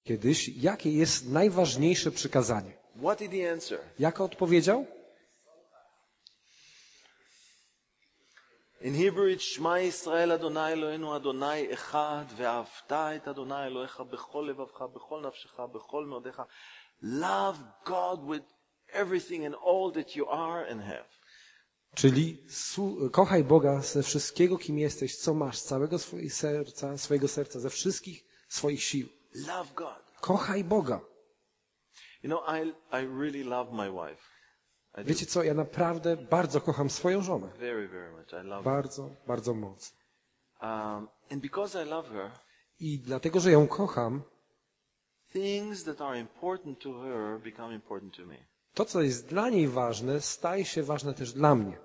kiedyś, jakie jest najważniejsze przykazanie. What did he answer? Jak odpowiedział? In Hebrew it's Shema Yisrael Adonai Eloheinu Adonai Echad ve'ahavta et Adonai Elohecha bechol levavcha bechol nafshecha bechol meodecha. Love God with everything and all that you are and have. Czyli kochaj Boga ze wszystkiego, kim jesteś, co masz, z całego swojego serca, ze wszystkich swoich sił. Love God. Kochaj Boga. You know, I really love my wife. I do. Wiecie co, ja naprawdę bardzo kocham swoją żonę. Very, very much. I love her. Bardzo, bardzo mocno. And because I love her, I dlatego, że ją kocham, things that are important to her become important to me. to, co jest dla niej ważne, staje się ważne też dla mnie.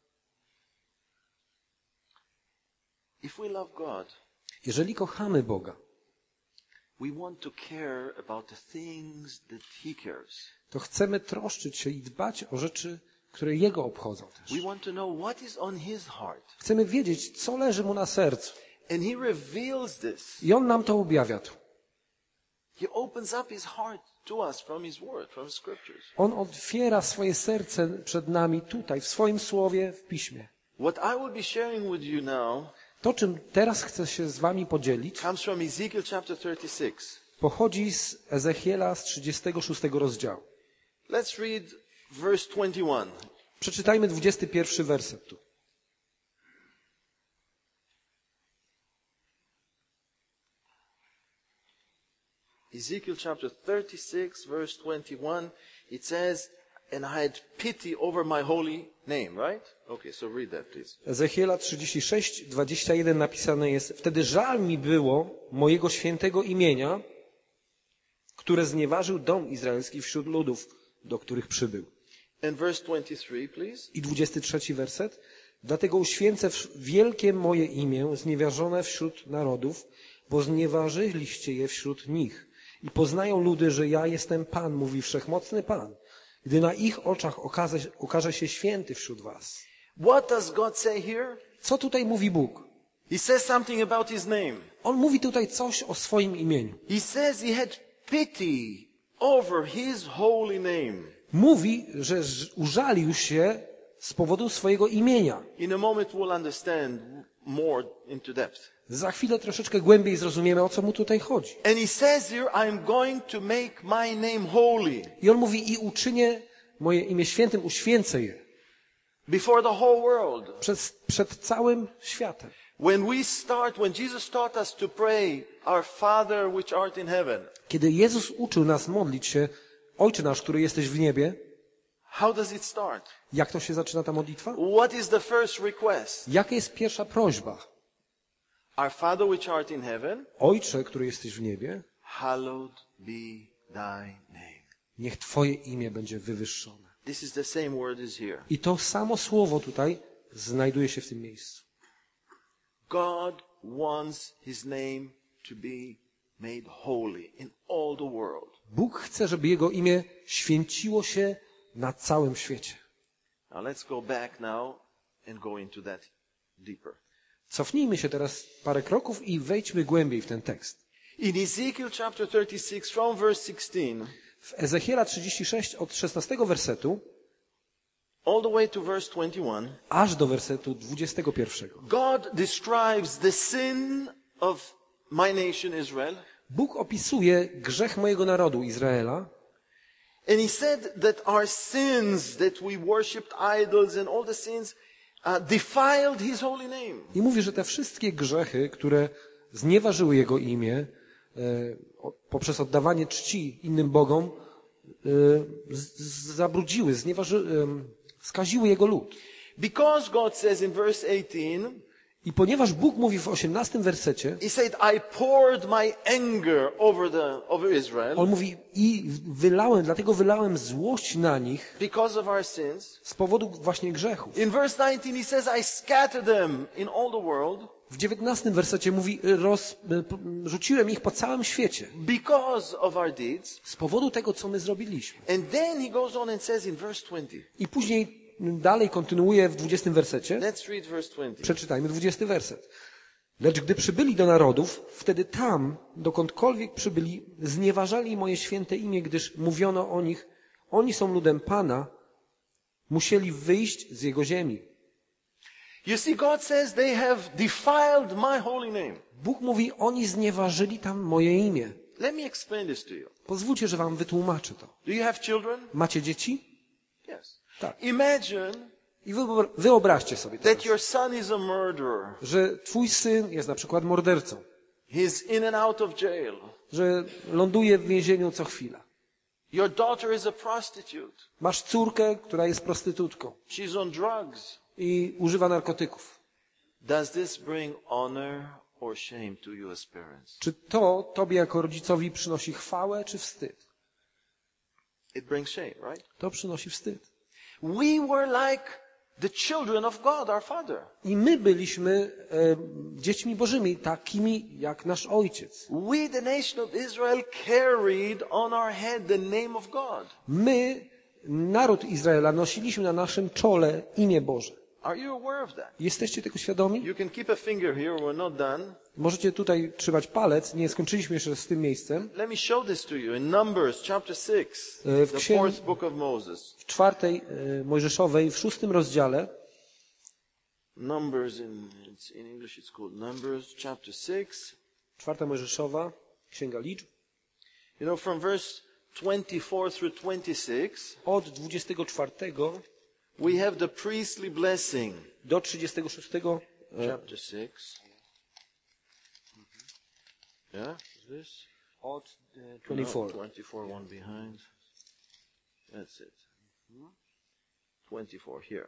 If we love God, Jeżeli kochamy Boga, we want to care about the things that He cares. to chcemy troszczyć się i dbać o rzeczy, które Jego obchodzą też. We want to know what is on His heart. Chcemy wiedzieć, co leży Mu na sercu. And He reveals this. I On nam to objawia tu. He opens up His heart to us from His Word, from His Scriptures. On otwiera swoje serce przed nami tutaj, w swoim Słowie, w Piśmie. What I will be sharing with you now To, czym teraz chcę się z wami podzielić, comes from Ezekiel chapter 36. pochodzi z Ezechiela z 36 rozdziału. Let's read verse 21. Przeczytajmy 21 werset tu. Ezekiel chapter 36, verse 21, it says, and I had pity over my holy name, right? Okay, so read that, please. Ezechiela 36, 21 napisane jest: Wtedy żal mi było mojego świętego imienia, które znieważył dom izraelski wśród ludów, do których przybył. And verse 23, please. I 23 werset. Dlatego uświęcę wielkie moje imię, znieważone wśród narodów, bo znieważyliście je wśród nich. I poznają ludy, że ja jestem Pan, mówi Wszechmocny Pan, gdy na ich oczach okaże się święty wśród was. What does God say here? Co tutaj mówi Bóg? He says something about His name. On mówi tutaj coś o swoim imieniu. He says He had pity over His holy name. Mówi, że użalił się z powodu swojego imienia. In a moment we'll understand more into depth. Za chwilę troszeczkę głębiej zrozumiemy, o co mu tutaj chodzi. And He says here, I'm going to make my name holy. I on mówi: i uczynię moje imię świętym, uświęcę je. Before the whole world. Przed całym światem. When Jesus taught us to pray, our Father which art in heaven. Kiedy Jezus uczył nas modlić się: Ojcze nasz, który jesteś w niebie, How does it start? jak to się zaczyna ta modlitwa? What is the first request? Jaka jest pierwsza prośba? Our Father which art in heaven, Ojcze, który jesteś w niebie, hallowed be thy name. niech Twoje imię będzie wywyższone. This is the same word as here. I to samo słowo tutaj znajduje się w tym miejscu. God wants His name to be made holy in all the world. Bóg chce, żeby Jego imię święciło się na całym świecie. Now let's go back now and go into that deeper. Cofnijmy się teraz parę kroków i wejdźmy głębiej w ten tekst. In Ezekiel chapter 36 from verse 16, W Ezechiela 36 od 16 wersetu all the way to verse 21, aż do wersetu 21. God describes the sin of my nation Israel. Bóg opisuje grzech mojego narodu Izraela. And He said that our sins, that we worshipped idols and all the sins, defiled His holy name. I mówi, że te wszystkie grzechy, które znieważyły Jego imię poprzez oddawanie czci innym bogom, zabrudziły, skaziły Jego lud. Because God says in verse 18, I ponieważ Bóg mówi w 18 wersecie, He said, I poured my anger over Israel On mówi: dlatego wylałem złość na nich because of our sins. z powodu właśnie grzechów. In verse 19 He says, I scattered them in all the world W 19 wersecie mówi: rzuciłem ich po całym świecie because of our deeds. z powodu tego, co my zrobiliśmy. And then He goes on and says in verse 20, I później dalej kontynuuje w 20 wersecie. let's read verse 20. Przeczytajmy 20 werset. Lecz gdy przybyli do narodów, wtedy tam, dokądkolwiek przybyli, znieważali moje święte imię, gdyż mówiono o nich, oni są ludem Pana, musieli wyjść z Jego ziemi. You see, God says they have defiled my holy name. Bóg mówi, oni znieważyli tam moje imię. Let me explain this to you. Pozwólcie, że wam wytłumaczę to. Do you have children? Macie dzieci? Yes. Tak. Imagine I wyobraźcie sobie that teraz, your son is a murderer. że twój syn jest na przykład mordercą, He's in and out of jail. że ląduje w więzieniu co chwila. Your daughter is a prostitute. Masz córkę, która jest prostytutką She's on drugs. i używa narkotyków. Does this bring honor or shame to you as parents? Czy to tobie jako rodzicowi przynosi chwałę czy wstyd? It brings shame, right? To przynosi wstyd. We were like the children of God, our Father. I my byliśmy dziećmi Bożymi, takimi jak nasz ojciec. We, the nation of Israel, carried on our head the name of God. My, naród Izraela, nosiliśmy na naszym czole imię Boże. Are you aware of that? Jesteście tego świadomi? You can keep a finger here, we're not done. Możecie tutaj trzymać palec, nie skończyliśmy jeszcze z tym miejscem. Let me show this to you in Numbers chapter 6, w the księg- fourth book of Moses. W 4 Mojżeszowej, w 6 rozdziale, Numbers in English it's called Numbers chapter 6. 4 Mojżeszowa, Księga Liczb, You know, from verse 24 through 26, od 24 we have the priestly blessing. do 36, Chapter 6. Yeah, is this? od No, 24. 24, one behind. That's it. 24, here.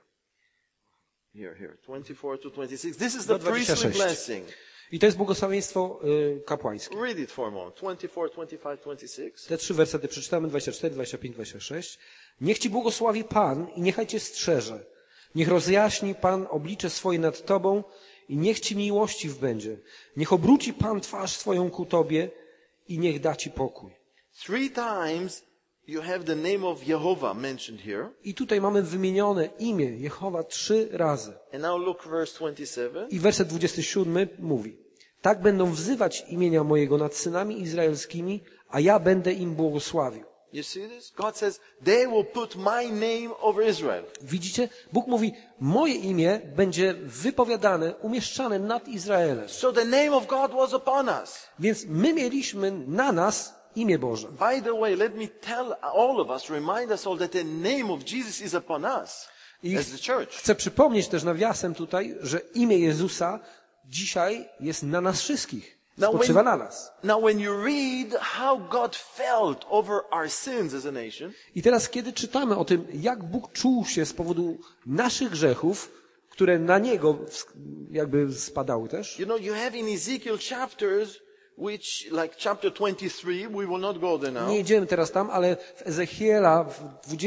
Here. 24 to 26. This is the Do priestly 26. blessing. I to jest błogosławieństwo kapłańskie. Read it for a moment. 24, 25, 26. Te 3 wersety przeczytamy, 24, 25, 26. Niech Ci błogosławi Pan i niechaj Cię strzeże. Niech rozjaśni Pan oblicze swoje nad Tobą i niech Ci miłościw będzie. Niech obróci Pan twarz swoją ku Tobie i niech da Ci pokój. 3 times you have the name of Jehovah mentioned here. I tutaj mamy wymienione imię Jehowa 3 razy. And now look verse 27. I werset 27 mówi: tak będą wzywać imienia mojego nad synami izraelskimi, a ja będę im błogosławił. You see this? God says, they will put my name over Israel. Widzicie? Bóg mówi, moje imię będzie wypowiadane, umieszczane nad Izraelem. So the name of God was upon us. Więc my mieliśmy na nas imię Boże. By the way, let me tell all of us, remind us all that the name of Jesus is upon us I as the church. chcę przypomnieć też nawiasem tutaj, że imię Jezusa dzisiaj jest na nas wszystkich. Spoczywa na nas. Now when you read how God felt over our sins as a nation, I teraz, kiedy czytamy o tym, jak Bóg czuł się z powodu naszych grzechów, które na Niego jakby spadały też, you know, you have in Ezekiel chapters which, like chapter 23, we will not go there now. nie idziemy teraz tam, ale w Ezechiela w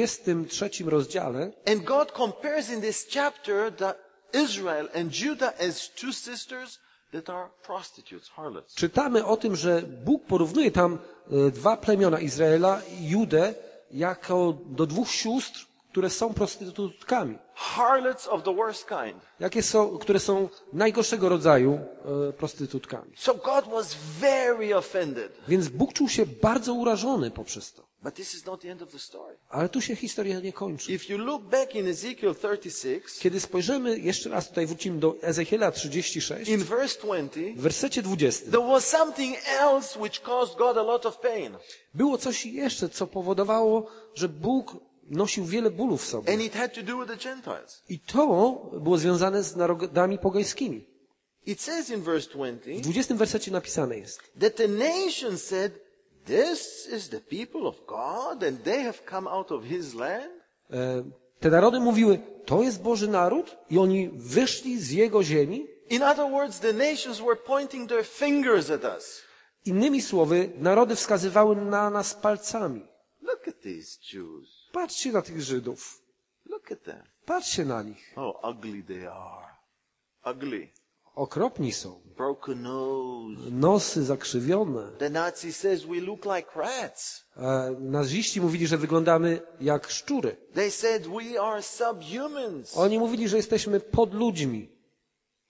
23 rozdziale And God compares in this chapter the Israel and Judah as two sisters that are prostitutes, harlots. czytamy o tym, że Bóg porównuje tam 2 plemiona Izraela i Judę jako do 2 sióstr, które są prostytutkami. Harlots of the worst kind. Które są najgorszego rodzaju prostytutkami. So God was very offended. Więc Bóg czuł się bardzo urażony poprzez to. But this is not the end of the story. Ale tu się historia nie kończy. If you look back in Ezekiel 36, Kiedy spojrzymy, jeszcze raz tutaj wrócimy do Ezechiela 36, in verse 20, w wersecie 20, there was something else which caused God a lot of pain. było coś jeszcze, co powodowało, że Bóg nosił wiele bólu w sobie. And it had to do with the Gentiles. I to było związane z narodami pogańskimi. It says in verse 20 W 20 wersecie napisane jest: that the nation said, this is the people of God and they have come out of his land. te narody mówiły, to jest Boży naród i oni wyszli z Jego ziemi. In other words, the nations were pointing their fingers at us. Innymi słowy, narody wskazywały na nas palcami. Look at these Jews. Patrzcie na tych Żydów. Look at them. Patrzcie na nich. Oh, ugly they are. Ugly. Okropni są. Broken nose. Nosy zakrzywione. The Nazi says we look like rats. Naziści mówili, że wyglądamy jak szczury. They said we are subhumans. Oni mówili, że jesteśmy pod ludźmi.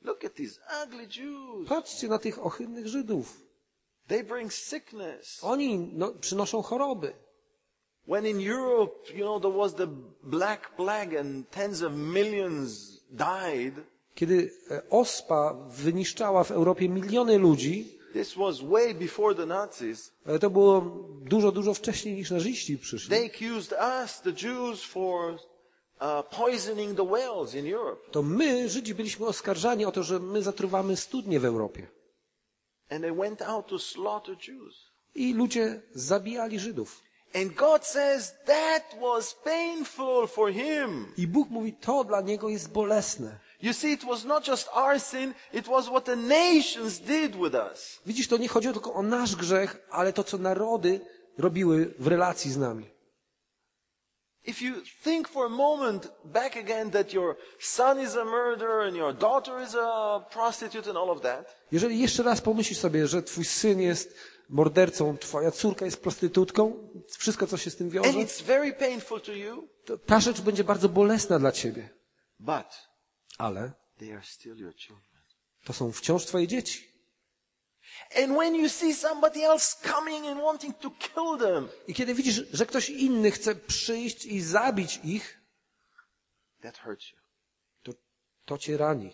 Look at these ugly Jews. Patrzcie na tych ohydnych Żydów. They bring sickness. Oni przynoszą choroby. When in Europe, there was the Black Plague and tens of millions died, Kiedy ospa wyniszczała w Europie miliony ludzi, this was way before the Nazis. to było dużo, dużo wcześniej niż naziści przyszli. They accused us, the Jews, for poisoning the wells in Europe. To my, Żydzi, byliśmy oskarżani o to, że my zatruwamy studnie w Europie. And they went out to slaughter Jews. I ludzie zabijali Żydów. And God says that was painful for him. I Bóg mówi, to dla niego jest bolesne. You see, it was not just our sin, it was what the nations did with us. Widzisz, to nie chodziło tylko o nasz grzech, ale to, co narody robiły w relacji z nami. If you think for a moment back again that your son is a murderer and your daughter is a prostitute and all of that. Jeżeli jeszcze raz pomyślisz sobie, że twój syn jest mordercą, twoja córka jest prostytutką, wszystko, co się z tym And wiąże, it's very painful to you. to ta rzecz będzie bardzo bolesna dla ciebie. But Ale they are still your children. to są wciąż twoje dzieci. And when you see somebody else coming and wanting to kill them, I kiedy widzisz, że ktoś inny chce przyjść i zabić ich, that hurts you. to cię rani.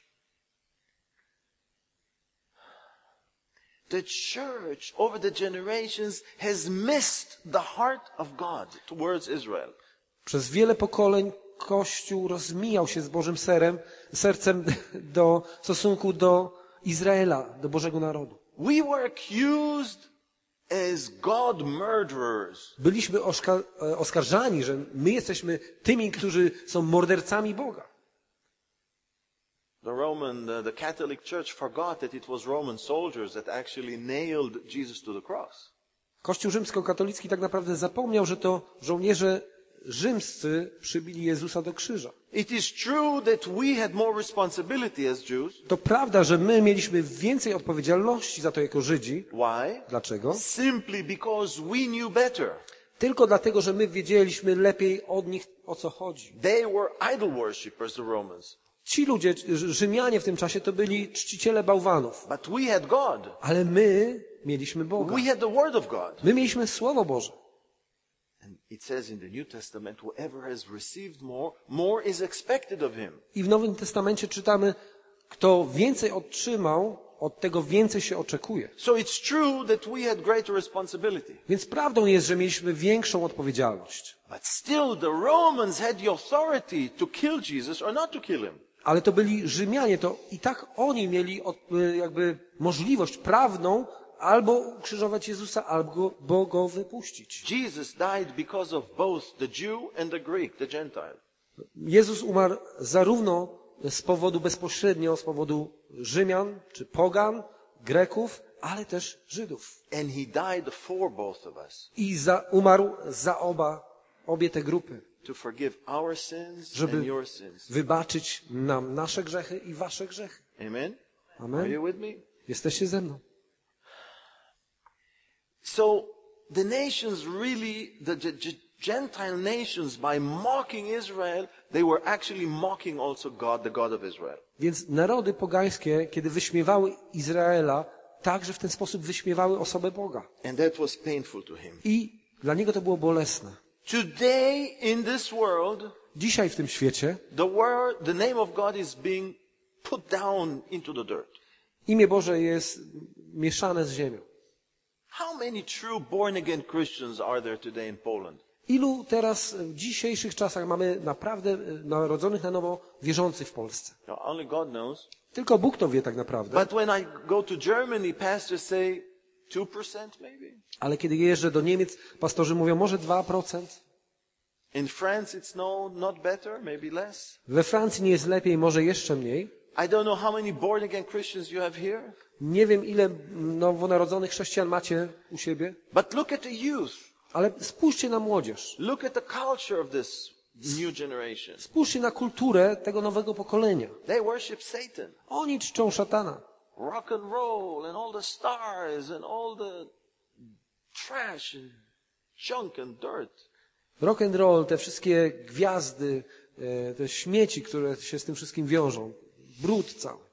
The church over the generations has missed the heart of God towards Israel. Przez wiele pokoleń Kościół rozmijał się z Bożym sercem w stosunku do Izraela, do Bożego narodu. We were accused as God murderers. Byliśmy oskarżani, że my jesteśmy tymi, którzy są mordercami Boga. The Catholic Church forgot that it was Roman soldiers that actually nailed Jesus to the cross. Kościół rzymskokatolicki tak naprawdę zapomniał, że to żołnierze rzymscy przybili Jezusa do krzyża. It is true that we had more responsibility as Jews. To prawda, że my mieliśmy więcej odpowiedzialności za to jako Żydzi. Why? Dlaczego? Simply because we knew better. Tylko dlatego, że my wiedzieliśmy lepiej od nich, o co chodzi. They were idol worshippers, the Romans. Ci ludzie, Rzymianie w tym czasie, to byli czciciele bałwanów. But we had God. Ale my mieliśmy Boga. We had the Word of God. My mieliśmy Słowo Boże. And it says in the New Testament, whoever has received more, more is expected of him. I w Nowym Testamencie czytamy, kto więcej otrzymał, od tego więcej się oczekuje. So it's true that we had greater responsibility. Więc prawdą jest, że mieliśmy większą odpowiedzialność. But still the Romans had the authority to kill Jesus or not to kill him. Ale to byli Rzymianie, to i tak oni mieli jakby możliwość prawną albo ukrzyżować Jezusa, albo go wypuścić. Jesus died because of both the Jew and the Greek, the Gentile. Jezus umarł zarówno bezpośrednio z powodu Rzymian, czy pogan, Greków, ale też Żydów. And he died for both of us. I umarł za obie te grupy, To forgive our sins żeby and your sins. wybaczyć nam nasze grzechy i wasze grzechy. Amen? Are Amen. you with me? Jesteście ze mną. So the nations really, the Gentile nations, by mocking Israel, they were actually mocking also God, the God of Israel. Więc narody pogańskie, kiedy wyśmiewały Izraela, także w ten sposób wyśmiewały osobę Boga. And that was painful to him. I dla niego to było bolesne. Today in this world, Dzisiaj w tym świecie the name of God is being put down into the dirt. imię Boże jest mieszane z ziemią. How many true born-again Christians are there today in Poland? Ilu teraz w dzisiejszych czasach mamy naprawdę narodzonych na nowo wierzących w Polsce? Now, only God knows. Tylko Bóg to wie tak naprawdę. But when I go to Germany, pastors say 2% maybe. Ale kiedy jeżdżę do Niemiec, pastorzy mówią może 2%. In France it's not better, maybe less. We Francji nie jest lepiej, może jeszcze mniej. I don't know how many born-again Christians you have here. Nie wiem, ile nowonarodzonych chrześcijan macie u siebie. But look at the youth. Ale spójrzcie na młodzież. Look at the culture of this new generation. Spójrzcie na kulturę tego nowego pokolenia. They worship Satan. Oni czczą szatana. Rock and roll and all the stars and all the trash and junk and dirt. Rock and roll, te wszystkie gwiazdy, te śmieci, które się z tym wszystkim wiążą. Brud cały.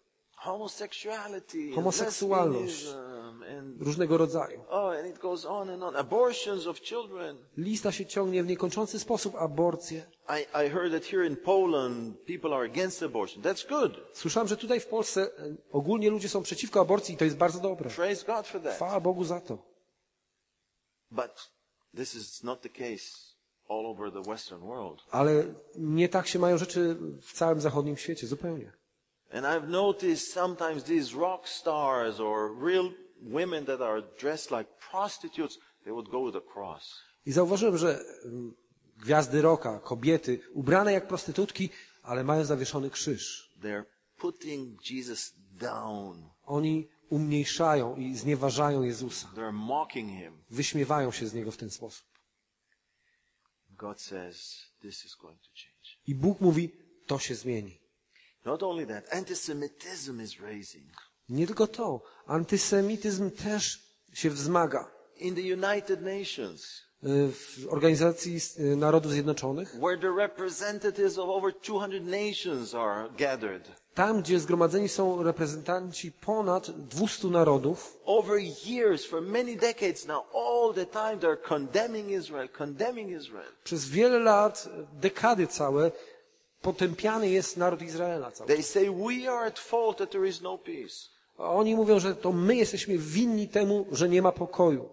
homosexuality, Homoseksualność. lesbianism, and Różnego rodzaju. and it goes on and on. Abortions of children. Lista się ciągnie w niekończący sposób, aborcje. I heard that here in Poland people are against abortion. That's good. Słyszałem, że tutaj w Polsce ogólnie ludzie są przeciwko aborcji i to jest bardzo dobre. Praise God for that. Chwała Bogu za to. But this is not the case all over the Western world. Ale nie tak się mają rzeczy w całym zachodnim świecie, zupełnie. And I've noticed sometimes these rock stars or real women that are dressed like prostitutes, they would go with a cross. I zauważyłem, że gwiazdy rocka, kobiety, ubrane jak prostytutki, ale mają zawieszony krzyż. They're putting Jesus down. Oni umniejszają i znieważają Jezusa. They're mocking him. Wyśmiewają się z Niego w ten sposób. God says this is going to change. I Bóg mówi, to się zmieni. Not only that, antisemitism is raising. Nie tylko to, antysemityzm też się wzmaga. In the United Nations, W Organizacji Narodów Zjednoczonych, where the representatives of over 200 nations are gathered, tam gdzie zgromadzeni są reprezentanci ponad 200 narodów, over years, for many decades now, all the time they're condemning Israel. przez wiele lat, dekady całe, potępiany jest naród Izraela cały. They say we are at fault that there is no peace. A oni mówią, że to my jesteśmy winni temu, że nie ma pokoju.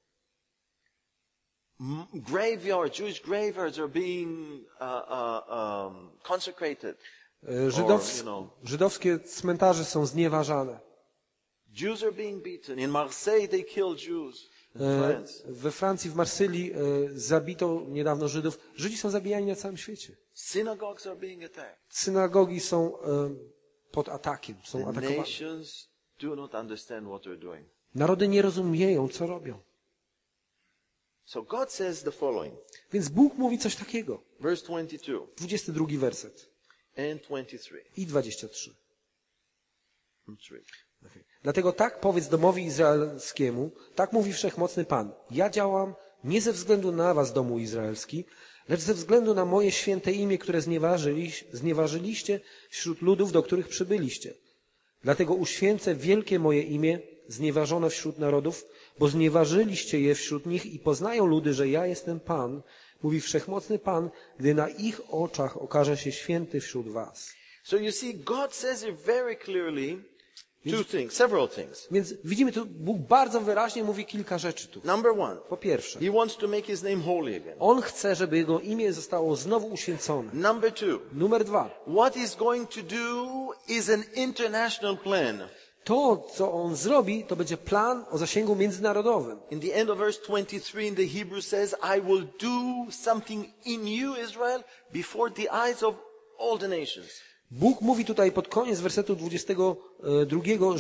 Jewish graveyards are being consecrated. Żydowskie cmentarze są znieważane. Jews are being beaten. In Marseille they kill Jews. We Francji, w Marsylii zabito niedawno Żydów. Żydzi są zabijani na całym świecie. Synagogues are being attacked. Synagogi są pod atakiem, są The atakowane. nations do not understand what they're doing. Narody nie rozumieją, co robią. So God says the following. Więc Bóg mówi coś takiego. Verse 22 22 werset and 23. i 23. Three. Dlatego tak powiedz domowi izraelskiemu, tak mówi Wszechmocny Pan. Ja działam nie ze względu na was, domu izraelski, lecz ze względu na moje święte imię, które znieważyliście wśród ludów, do których przybyliście. Dlatego uświęcę wielkie moje imię, znieważone wśród narodów, bo znieważyliście je wśród nich i poznają ludy, że ja jestem Pan, mówi Wszechmocny Pan, gdy na ich oczach okaże się święty wśród was. So you see, God says it very clearly, several things. Więc widzimy tu, Bóg bardzo wyraźnie mówi kilka rzeczy tu. Number one, Po pierwsze, He wants to make His name holy again. On chce, żeby Jego imię zostało znowu uświęcone. Number two, Numer 2. what He's going to do is an international plan. To, co On zrobi, to będzie plan o zasięgu międzynarodowym. In the end of verse 23 in the Hebrew says, I will do something in you, Israel, before the eyes of all the nations. Bóg mówi tutaj pod koniec wersetu 22,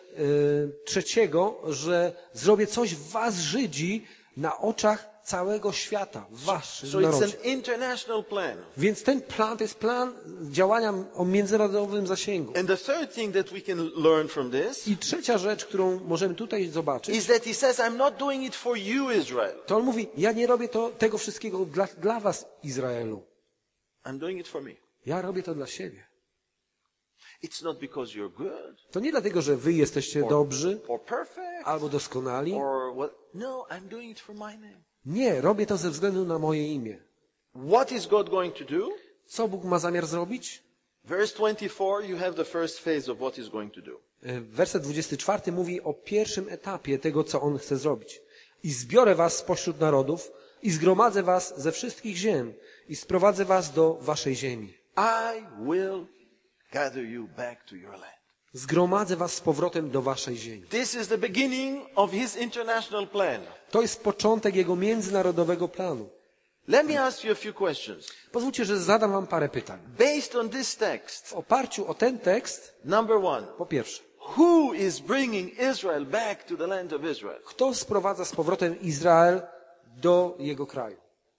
że zrobię coś w was, Żydzi, na oczach całego świata, w waszym So it's narodzie. an international plan. Więc ten plan to jest plan działania o międzynarodowym zasięgu. And the third thing that we can learn from this I trzecia rzecz, którą możemy tutaj zobaczyć, is that He says, I'm not doing it for you, Israel. to On mówi, ja nie robię tego wszystkiego dla was, Izraelu. I'm doing it for me. Ja robię to dla siebie. It's not because you're good To nie dlatego, że wy jesteście dobrzy or perfect albo doskonali. or what. No, I'm doing it for my name. Nie, robię to ze względu na moje imię. What is God going to do? Co Bóg ma zamiar zrobić? Verse 24, you have the first phase of what He's going to do. Werset 24 mówi o pierwszym etapie tego, co On chce zrobić. I zbiorę was spośród narodów i zgromadzę was ze wszystkich ziem i sprowadzę was do waszej ziemi. I will gather you back to your land. Zgromadzę was z powrotem do waszej ziemi. This is the beginning of His international plan. To jest początek Jego międzynarodowego planu. Let me ask you a few questions. Pozwólcie, że zadam wam parę pytań. Based on this text, W oparciu o ten tekst, number one, po pierwsze, who is bringing Israel back to the land of Israel? kto sprowadza z powrotem Izrael do jego kraju?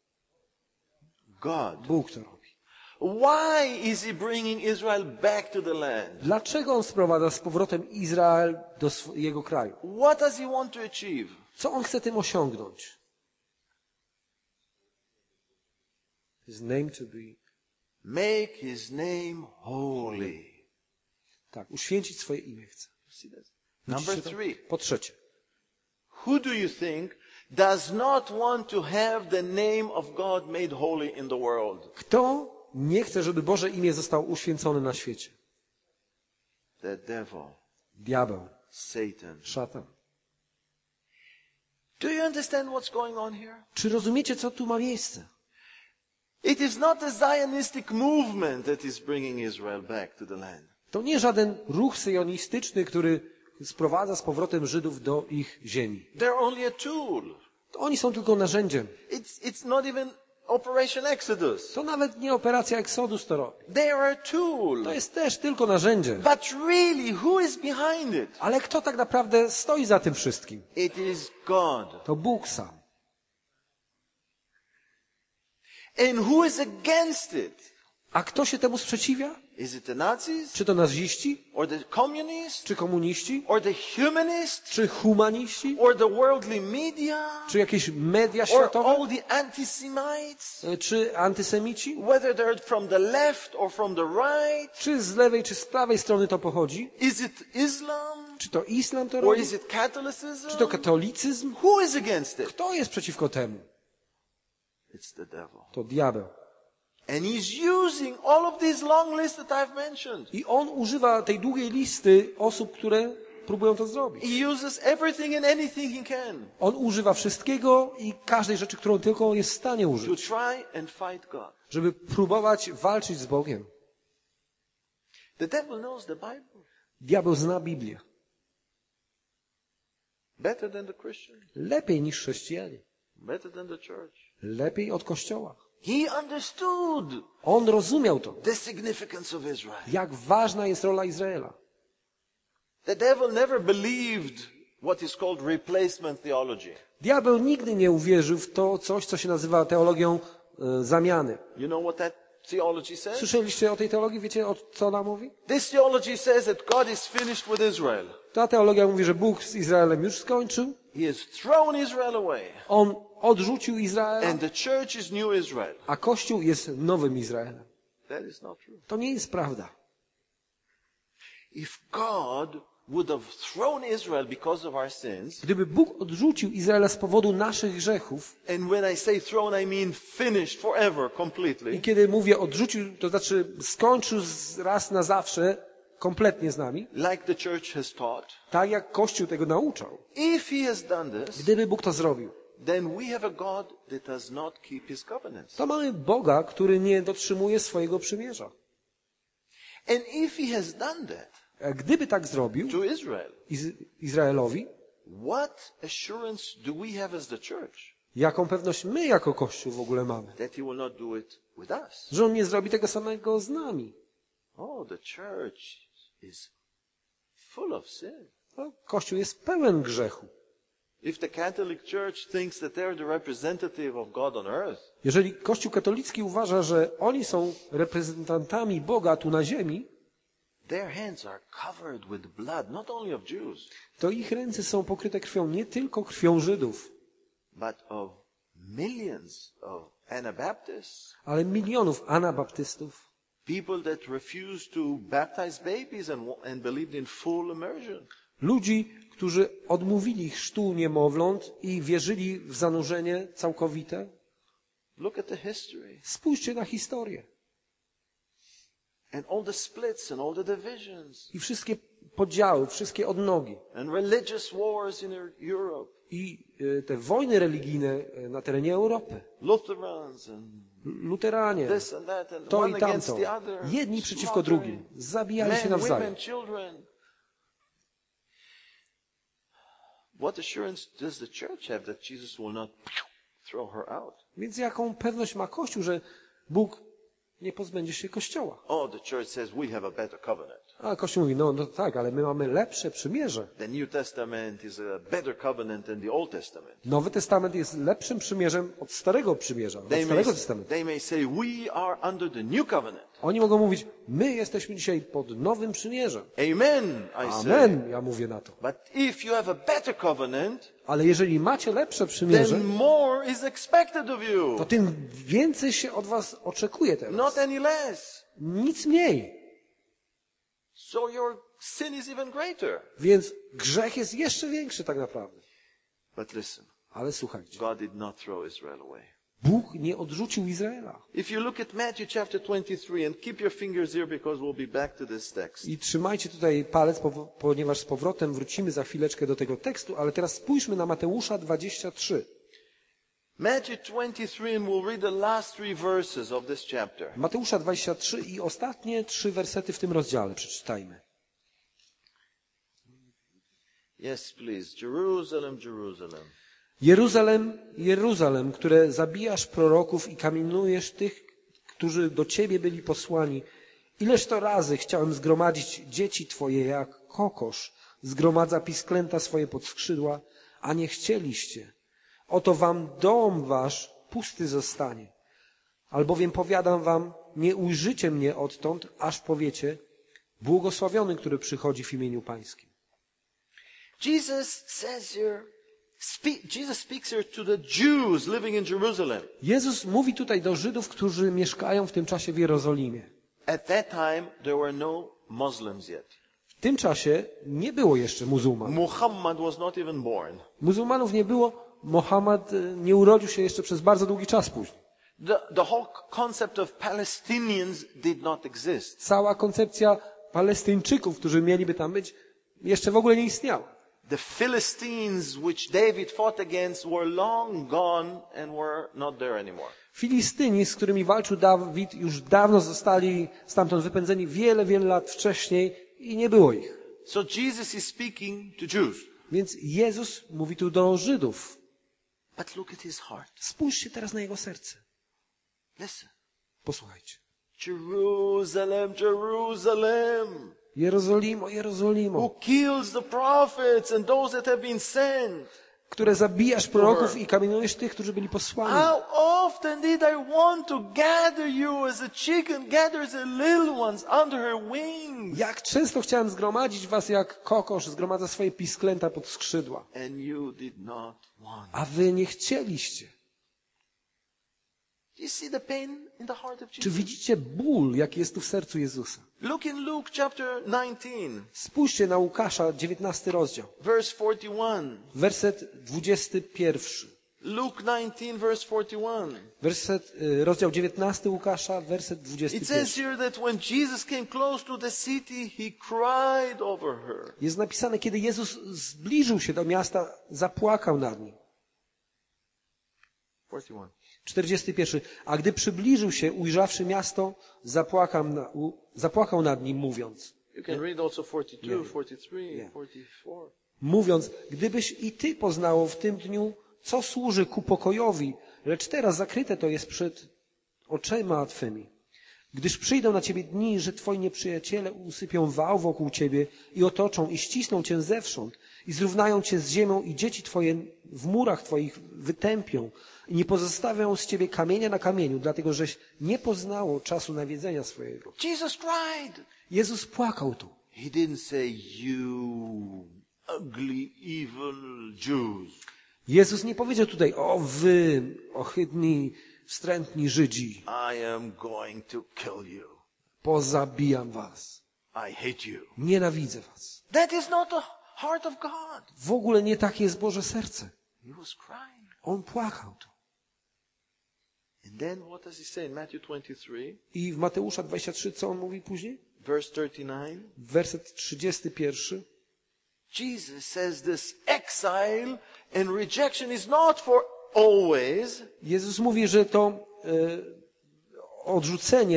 God. Bóg to robi. Why is He bringing Israel back to the land? Dlaczego On sprowadza z powrotem Izrael do jego kraju? What does He want to achieve? Co On chce tym osiągnąć? His name to be. Make His name holy. Tak, uświęcić swoje imię chce. See that? Number Widzicie to? 3. Po trzecie. Who do you think does not want to have the name of God made holy in the world? Kto nie chce, żeby Boże imię zostało uświęcone na świecie? The devil, Diabeł, Satan. szatan. Do you understand what's going on here? Czy rozumiecie, co tu ma miejsce? It is not a Zionistic movement that is bringing Israel back to the land. To nie żaden ruch syjonistyczny, który sprowadza z powrotem Żydów do ich ziemi. They're only a tool. To oni są tylko narzędziem. It's not even Operation Exodus. To nawet nie operacja Exodus to robi. They are a tool. To jest też tylko narzędzie. But really, who is behind it? Ale kto tak naprawdę stoi za tym wszystkim? It is God. To Bóg sam. And who is against it? A kto się temu sprzeciwia? Is it the Nazis? Czy to naziści? Or the communists? Czy komuniści? Or the humanists? Czy humaniści? Or the worldly media? Czy jakieś media Or światowe? all the anti-Semites? Czy antysemici? Whether they're from the left or from the right? Czy z lewej, czy z prawej strony to pochodzi? Is it Islam? Czy to islam to Or robi? is it Catholicism? Czy to katolicyzm? Who is against it? Kto jest przeciwko temu? It's the devil. To diabeł. And he's using all of these long lists that I've mentioned. I on używa tej długiej listy osób, które próbują to zrobić. He uses everything and anything he can On używa wszystkiego i każdej rzeczy, którą tylko jest w stanie to użyć, try and fight God. żeby próbować walczyć z Bogiem. The devil knows the Bible Diabeł zna Biblię. better than the Christian, Lepiej niż chrześcijanie. better than the church. Lepiej od Kościoła. He understood On rozumiał to, the significance of Israel. jak ważna jest rola Izraela. The devil never believed what is called replacement theology. Diabeł nigdy nie uwierzył w to coś, co się nazywa teologią zamiany. You know what that theology says? Słyszeliście o tej teologii? Wiecie, o co ona mówi? This theology says that God is finished with Israel. Ta teologia mówi, że Bóg z Izraelem już skończył. He has thrown Israel away. On odrzucił Izraela, And the church is new Israel. a Kościół jest nowym Izraelem. That is not true. To nie jest prawda. If God would have thrown Israel because of our sins, Gdyby Bóg odrzucił Izraela z powodu naszych grzechów, and when I say thrown, I mean finished forever, i completely, kiedy mówię odrzucił, to znaczy skończył raz na zawsze kompletnie z nami, like the church has taught, tak jak Kościół tego nauczał. if he has done this, Gdyby Bóg to zrobił, then we have a God that does not keep his covenants. to mamy Boga, który nie dotrzymuje swojego przymierza. And if he has done that A gdyby tak zrobił to Israel, Izraelowi, what assurance do we have as the church jaką pewność my jako Kościół w ogóle mamy? that he will not do it with us? Że On nie zrobi tego samego z nami. Oh, the church is full of sin. No, Kościół jest pełen grzechu. If the Catholic Church thinks that they're the representative of God on earth, Jeżeli Kościół katolicki uważa, że oni są reprezentantami Boga tu na ziemi, their hands are covered with blood, not only of Jews, to ich ręce są pokryte krwią, nie tylko krwią Żydów, but of millions of Anabaptists, ale milionów anabaptystów, people that refused to baptize babies and believed in full immersion. ludzi, którzy odmówili chrztu niemowląt i wierzyli w zanurzenie całkowite. Look at the history Spójrzcie na historię and all the splits and all the divisions i wszystkie podziały, wszystkie odnogi and religious wars in Europe, i te wojny religijne na terenie Europy. Lutherans and Luteranie, this and that and to one i against tamto, the other, jedni przeciwko slaughtering drugim, zabijali się men, nawzajem. women, children. What assurance does the church have that Jesus will not throw her out? Więc jaką pewność ma Kościół, że Bóg nie pozbędzie się Kościoła? Oh, the church says we have a better covenant. A Kościół mówi, no tak, ale my mamy lepsze przymierze. The New Testament is a better covenant than the Old Testament. Nowy Testament jest lepszym przymierzem od Starego Przymierza, od Starego Testamentu. They may say we are under the new covenant. Oni mogą mówić, my jesteśmy dzisiaj pod Nowym Przymierzem. Amen, I say. Amen, ja mówię na to. But if you have a better covenant, Ale jeżeli macie lepsze przymierze, then more is expected of you. to tym więcej się od was oczekuje teraz. Not any less. Nic mniej. So your sin is even greater. Więc grzech jest jeszcze większy tak naprawdę. But listen, Ale słuchajcie, God did not throw Israel away. Bóg nie odrzucił Izraela. If you look at Matthew chapter 23 and keep your fingers here because we'll be back to this text. I trzymajcie tutaj palec, ponieważ z powrotem wrócimy za chwileczkę do tego tekstu, ale teraz spójrzmy na Mateusza 23. Matthew 23 and we'll read the last 3 verses of this chapter. Mateusza 23 i ostatnie 3 wersety w tym rozdziale przeczytajmy. Yes, please. Jerusalem, Jerusalem. Jeruzalem, Jeruzalem, które zabijasz proroków i kamienujesz tych, którzy do ciebie byli posłani. Ileż to razy chciałem zgromadzić dzieci twoje, jak kokosz zgromadza pisklęta swoje pod skrzydła, a nie chcieliście. Oto wam dom wasz pusty zostanie. Albowiem powiadam wam, nie ujrzycie mnie odtąd, aż powiecie, błogosławiony, który przychodzi w imieniu Pańskim. Jesus speaks here to the Jews living in Jerusalem. Jezus mówi tutaj do Żydów, którzy mieszkają w tym czasie w Jerozolimie. At that time, there were no Muslims yet. W tym czasie nie było jeszcze muzułmanów. Muhammad was not even born. Muzułmanów nie było, Mohammed nie urodził się jeszcze przez bardzo długi czas później. The whole concept of Palestinians did not exist. Cała koncepcja Palestyńczyków, którzy mieliby tam być, jeszcze w ogóle nie istniała. The Philistines which David fought against were long gone and were not there anymore. Filistyni, z którymi walczył Dawid, już dawno zostali stamtąd wypędzeni wiele, wiele lat wcześniej i nie było ich. So Jesus is speaking to Jews. Więc Jezus mówi tu do Żydów. But look at his heart. Spójrzcie teraz na jego serce. Listen. Posłuchajcie. Jerusalem, Jerusalem. Jerozolimo, Who Jerozolimo, kills the prophets and those that have been sent. które zabijasz proroków i kamienujesz tych, którzy byli posłani. How often did I want to gather you as a chicken gathers the little ones under her wings? Jak często chciałem zgromadzić was, jak kokosz zgromadza swoje pisklęta pod skrzydła. And you did not want. A wy nie chcieliście. Do you see the pain in the heart of Czy Jesus? widzicie ból, jaki jest tu w sercu Jezusa? Look in Luke chapter 19, Spójrzcie na Łukasza, 19 rozdział, verse 41. werset 21. Luke 19, verse 41. Rozdział 19 Łukasza, werset It 21. says here that when Jesus came close to the city, he cried over her. Jest napisane, kiedy Jezus zbliżył się do miasta, zapłakał nad nim. 41. 41. A gdy przybliżył się, ujrzawszy miasto, zapłakał nad nim, mówiąc. You can read also 42, Yeah. 43, Yeah. 44. Mówiąc, gdybyś i ty poznało w tym dniu, co służy ku pokojowi, lecz teraz zakryte to jest przed oczyma twymi. Gdyż przyjdą na ciebie dni, że twoi nieprzyjaciele usypią wał wokół ciebie i otoczą i ścisną cię zewsząd i zrównają cię z ziemią i dzieci twoje w murach twoich wytępią i nie pozostawią z ciebie kamienia na kamieniu, dlatego żeś nie poznało czasu nawiedzenia swojego. Jesus cried. Jezus płakał tu. He didn't say, you ugly, evil Jews. Jezus nie powiedział tutaj, o wy, ohydni, wstrętni Żydzi, I am going to kill you. pozabijam was, I hate you. nienawidzę was. That is not the heart of God. W ogóle nie takie jest Boże serce. He was crying. On płakał tu. And then what does he say in Matthew 23, I w Mateusza 23, co on mówi później? verse 39? Werset 31. Jesus says this exile and rejection is not for always. Jezus mówi, że to odrzucenie,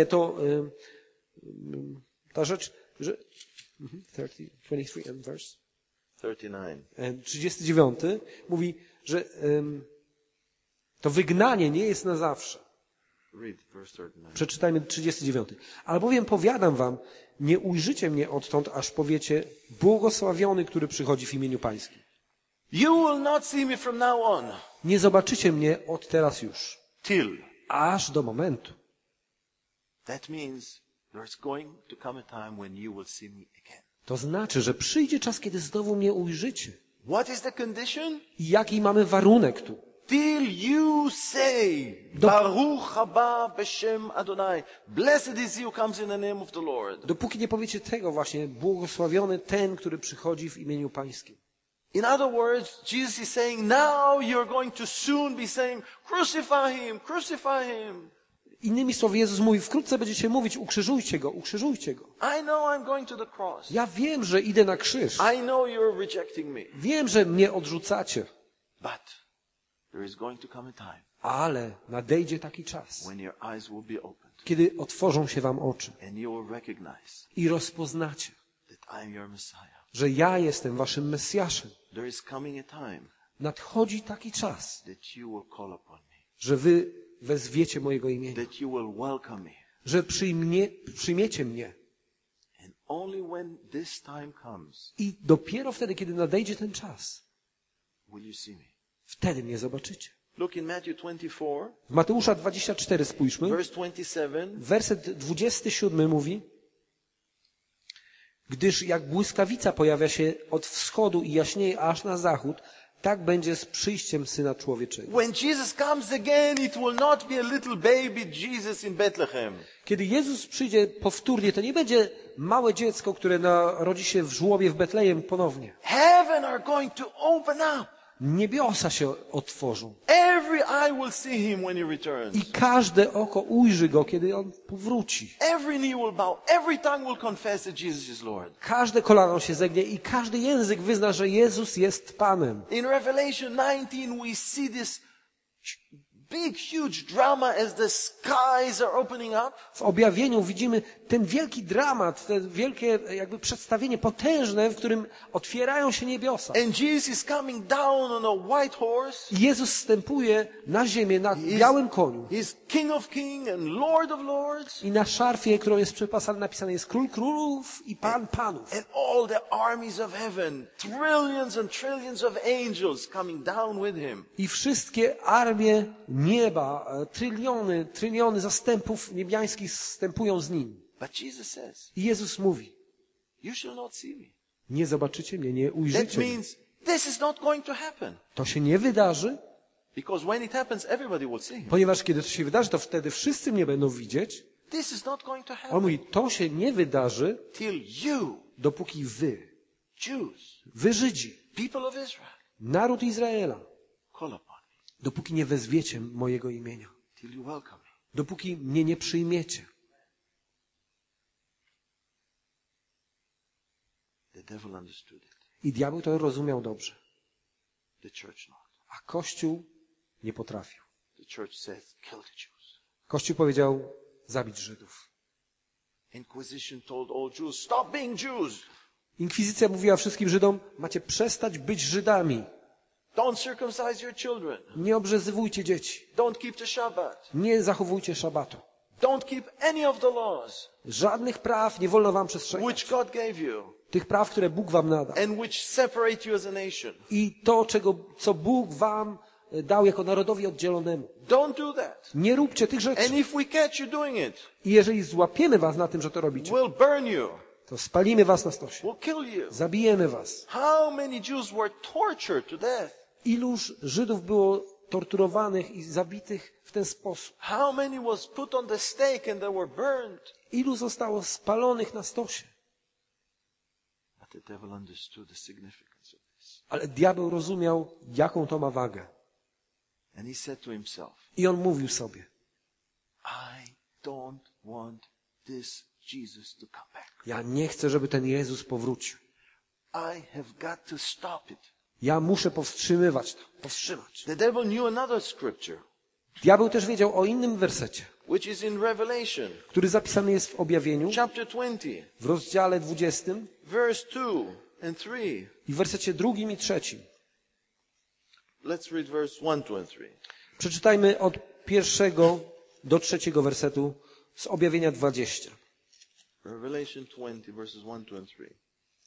ta rzecz, że 23 and verse 39. 39 mówi, że to wygnanie nie jest na zawsze. Read verse 39. Przeczytajmy 39. Albowiem powiadam wam, nie ujrzycie mnie odtąd, aż powiecie, błogosławiony, który przychodzi w imieniu Pańskim. You will not see me from now on Nie zobaczycie mnie od teraz już, till. aż do momentu. That means there's going to come a time when you will see me again. To znaczy, że przyjdzie czas, kiedy znowu mnie ujrzycie. What is the condition? I jaki mamy warunek tu? Till you say, Baruch haba b'shem Adonai. Blessed is he who comes in the name of the Lord. Dopóki nie powiecie tego właśnie, błogosławiony ten, który przychodzi w imieniu Pańskim. In other words, Jesus is saying, now you're going to soon be saying, crucify him, crucify him. Innymi słowy, Jezus mówi, wkrótce będziecie mówić, ukrzyżujcie go, ukrzyżujcie go. I know I'm going to the cross. Ja wiem, że idę na krzyż. I know you're rejecting me. Wiem, że mnie odrzucacie. But there is going to come a time Ale nadejdzie taki czas, when your eyes will be opened kiedy otworzą się wam oczy and you will recognize i rozpoznacie, that I am your Messiah. że ja jestem waszym Mesjaszem. There is coming a time Nadchodzi taki czas, that you will call upon me, że wy wezwiecie mojego imienia, that you will welcome me. że przyjmiecie mnie. And only when this time comes I dopiero wtedy, kiedy nadejdzie ten czas, will you see me. wtedy mnie zobaczycie. Look in Matthew 24, W Mateusza 24 spójrzmy. verse 27. Werset 27 mówi: gdyż jak błyskawica pojawia się od wschodu i jaśnieje aż na zachód, tak będzie z przyjściem Syna Człowieczego. When Jesus comes again, it will not be a little baby Jesus in Bethlehem. Kiedy Jezus przyjdzie powtórnie, to nie będzie małe dziecko, które narodzi się w żłobie w Betlejem ponownie. Heaven are going to open up. Niebiosa się otworzą. Every eye will see him when he returns. I każde oko ujrzy go, kiedy on powróci. Every knee will bow. Every tongue will confess that Jesus is Lord. Każde kolano się zegnie i każdy język wyzna, że Jezus jest Panem. In Revelation 19, we see this big, huge drama as the skies are opening up. W objawieniu widzimy ten wielki dramat, te wielkie jakby przedstawienie potężne, w którym otwierają się niebiosa. And Jesus is coming down on a white horse. I Jezus wstępuje na ziemię na białym koniu. He's King of Kings and Lord of Lords. I na szarfie, którą jest przypasane, napisane jest Król Królów i Pan Panów. And all the armies of heaven, trillions and trillions of angels coming down with him. I wszystkie armie nieba, tryliony zastępów niebiańskich wstępują z nim. But Jesus says, I Jezus mówi: you shall not see me. nie zobaczycie mnie, nie That ujrzycie mnie. means this is not going to happen. To się nie wydarzy, Because when it happens, everybody will see him. ponieważ kiedy to się wydarzy, to wtedy wszyscy mnie będą widzieć. This is not going to On happen mówi, to się nie wydarzy, till you, dopóki Jews, wy Żydzi, people of Israel, naród Izraela, call upon me, dopóki nie wezwiecie mojego imienia, till you welcome me. dopóki mnie nie przyjmiecie. The devil understood it. I diabeł to rozumiał dobrze, The church not. a Kościół nie potrafił. The church says, kill the Jews. Kościół powiedział, zabić Żydów. Inquisition told all Jews, stop being Jews. Inkwizycja mówiła wszystkim Żydom, macie przestać być Żydami. Don't circumcise your children. Nie obrzezywujcie dzieci. Don't keep the Shabbat. Nie zachowujcie szabatu. Don't keep any of the laws Żadnych praw nie wolno wam przestrzegać. which God gave you Tych praw, które Bóg wam nada. and which separate you as a nation. I to, co Bóg wam dał jako narodowi oddzielonemu. Don't do that. Nie róbcie tych rzeczy. And if we catch you doing it, I jeżeli złapiemy was na tym, że to robicie, we'll burn you. to spalimy was na stosie. We'll kill you. Zabijemy was. How many Jews were tortured to death? Iluż Żydów było torturowanych i zabitych w ten sposób? How many was put on the stake and they were burned? Ilu zostało spalonych na stosie? But the devil understood the significance of this. Ale diabeł rozumiał, jaką to ma wagę. And he said to himself, I on mówił sobie, I don't want this Jesus to come back. ja nie chcę, żeby ten Jezus powrócił. I have got to stop it. Ja muszę powstrzymywać to. Powstrzymać. The devil knew another scripture, Diabeł też wiedział o innym wersecie, which is in Revelation, który zapisany jest w objawieniu, chapter 20, w rozdziale 20 verse 2 and 3. i w wersecie 2 i 3. Let's read verse 1, 2, and 3. Przeczytajmy od 1 do 3 wersetu z objawienia 20. Revelation 20, verses 1, 2, and 3.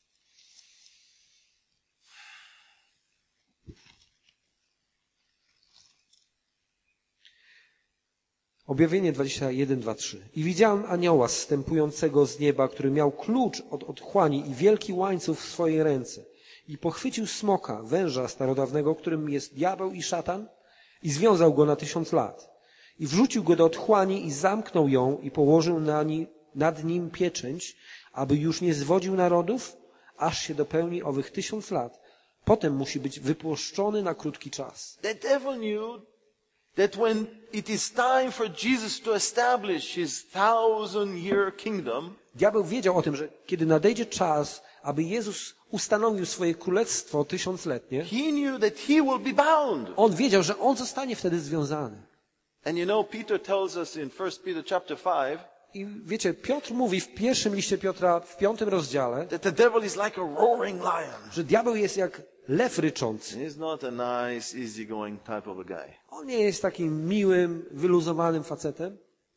Objawienie 21, 2, 3. I widziałem anioła zstępującego z nieba, który miał klucz od otchłani i wielki łańcuch w swojej ręce. I pochwycił smoka, węża starodawnego, którym jest diabeł i szatan, I związał go na 1000 lat. I wrzucił go do otchłani i zamknął ją i położył nad nim pieczęć, aby już nie zwodził narodów, aż się dopełni owych 1000 lat. Potem musi być wypuszczony na krótki czas. The devil knew that when it is time for Jesus to establish his 1000-year kingdom, Diabeł wiedział o tym, że kiedy nadejdzie czas, aby Jezus ustanowił swoje królestwo 1000-letnie, he knew that he will be bound. on wiedział, że on zostanie wtedy związany. And you know, Peter tells us in 1 Peter chapter 5 I wiecie, Piotr mówi w pierwszym liście Piotra, w 5 rozdziale, that the devil is like a roaring lion. że diabeł jest jak lew ryczący. He's not a nice, easygoing type of a guy. On nie jest takim miłym, wyluzowanym facetem.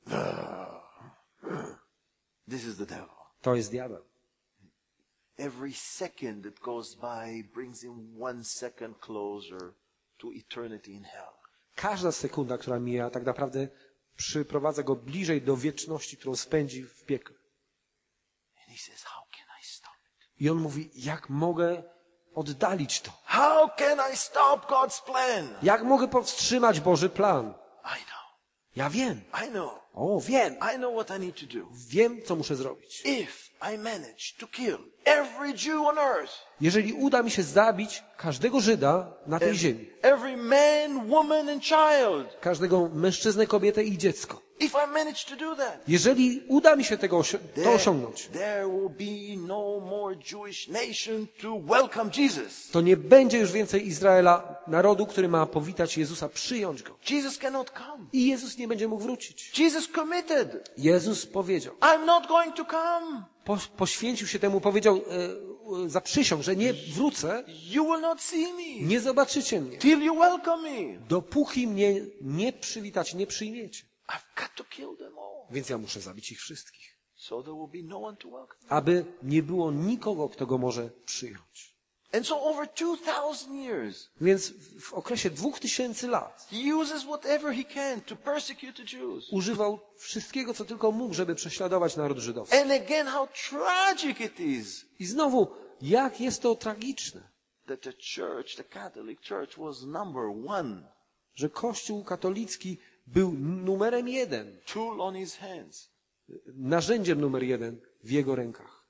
This is the devil. To jest diabeł. Every second that goes by brings him 1 second closer to eternity in hell. Każda sekunda, która mija, tak naprawdę przyprowadza go bliżej do wieczności, którą spędzi w piekle. And he says, how can I stop it? I on mówi, jak mogę oddalić to? How can I stop God's plan? Jak mogę powstrzymać Boży plan? I know. Ja wiem. I know. O, wiem. I know what I need to do. Wiem, co muszę zrobić. If I manage to kill every Jew on earth, Jeżeli uda mi się zabić każdego Żyda na tej ziemi, every man, woman and child, każdego mężczyznę, kobietę i dziecko, if I manage to do that, jeżeli uda mi się to osiągnąć, there will be no more Jewish nation to welcome Jesus. to nie będzie już więcej Izraela, narodu, który ma powitać Jezusa, przyjąć Go. Jesus cannot come. I Jezus nie będzie mógł wrócić. Jesus committed. Jezus powiedział, I'm not going to come. poświęcił się temu, powiedział, zaprzysiąg, że nie wrócę, You will not see me nie zobaczycie mnie, till you welcome me. dopóki mnie nie przywitacie, nie przyjmiecie. I've got to kill them all. Więc ja muszę zabić ich wszystkich, So there will be no one to welcome. aby nie było nikogo, kto go może przyjąć. And so over 2000 years, Więc w okresie 2000 lat he uses whatever he can to persecute the Jews. używał wszystkiego, co tylko mógł, żeby prześladować naród żydowski. And again, how tragic it is I znowu, jak jest to tragiczne, that the church, the Catholic Church, was number 1, że Kościół katolicki był numerem 1, tool on his hands. narzędziem numer 1 w jego rękach.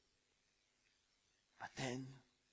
But then,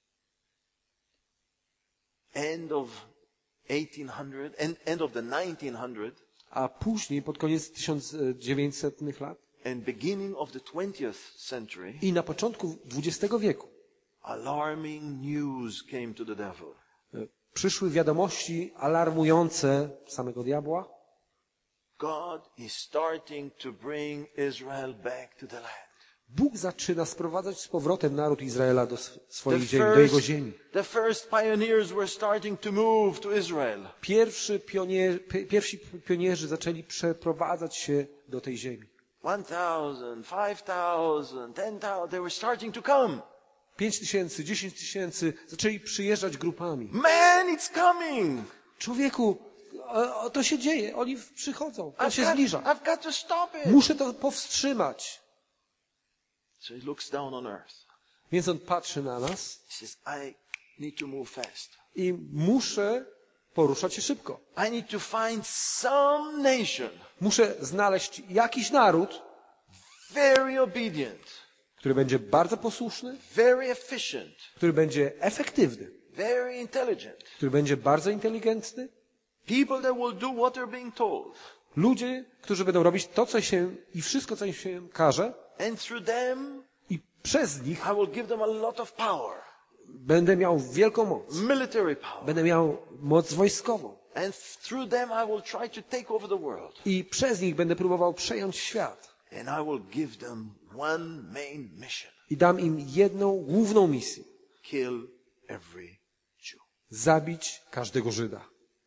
end of 1800, end of the 1900, A później, pod koniec 1900 lat and beginning of the 20th century, i na początku XX wieku alarming news came to the devil. przyszły wiadomości alarmujące samego diabła. God is starting to bring Israel back to the land. Bóg zaczyna sprowadzać z powrotem naród Izraela do swojej ziemi, do jego ziemi. The first pioneers were starting to move to Israel. Pierwsi pionierzy zaczęli przeprowadzać się do tej ziemi. 1,000, 5,000, 10,000, they were starting to come. 5000, 10 000 zaczęli przyjeżdżać grupami. Man, it's coming. Człowieku, to się dzieje, oni przychodzą, to się zbliża. I've got to stop it. Muszę to powstrzymać. So he looks down on earth. Więc on patrzy na nas He says, I need to move fast. i muszę poruszać się szybko. I need to find some nation Muszę znaleźć jakiś naród, very obedient, który będzie bardzo posłuszny, very efficient, który będzie efektywny, very intelligent. który będzie bardzo inteligentny. People that will do what they're being told. Ludzie, którzy będą robić to, co się i wszystko, co im się każe, And through them, i przez nich I will give them a lot of power, będę miał wielką moc. military power. Będę miał moc wojskową. And through them, I will try to take over the world. I przez nich będę próbował przejąć świat. And I will give them one main mission. I dam im jedną główną misję. Kill every Jew. Zabić każdego Żyda.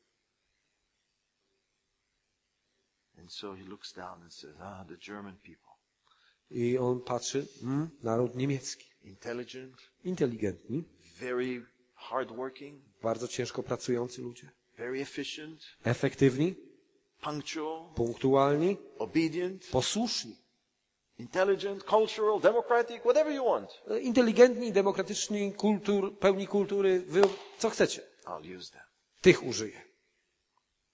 And so he looks down and says, the German people. I on patrzy, naród niemiecki. Intelligent, Inteligentni, very hardworking, bardzo ciężko pracujący ludzie. very efficient, Efektywni, punctual, punktualni, obedient, posłuszni. intelligent, cultural, democratic, whatever you want. Inteligentni, demokratyczni, pełni kultury, wy co chcecie. I'll use them. Tych użyję.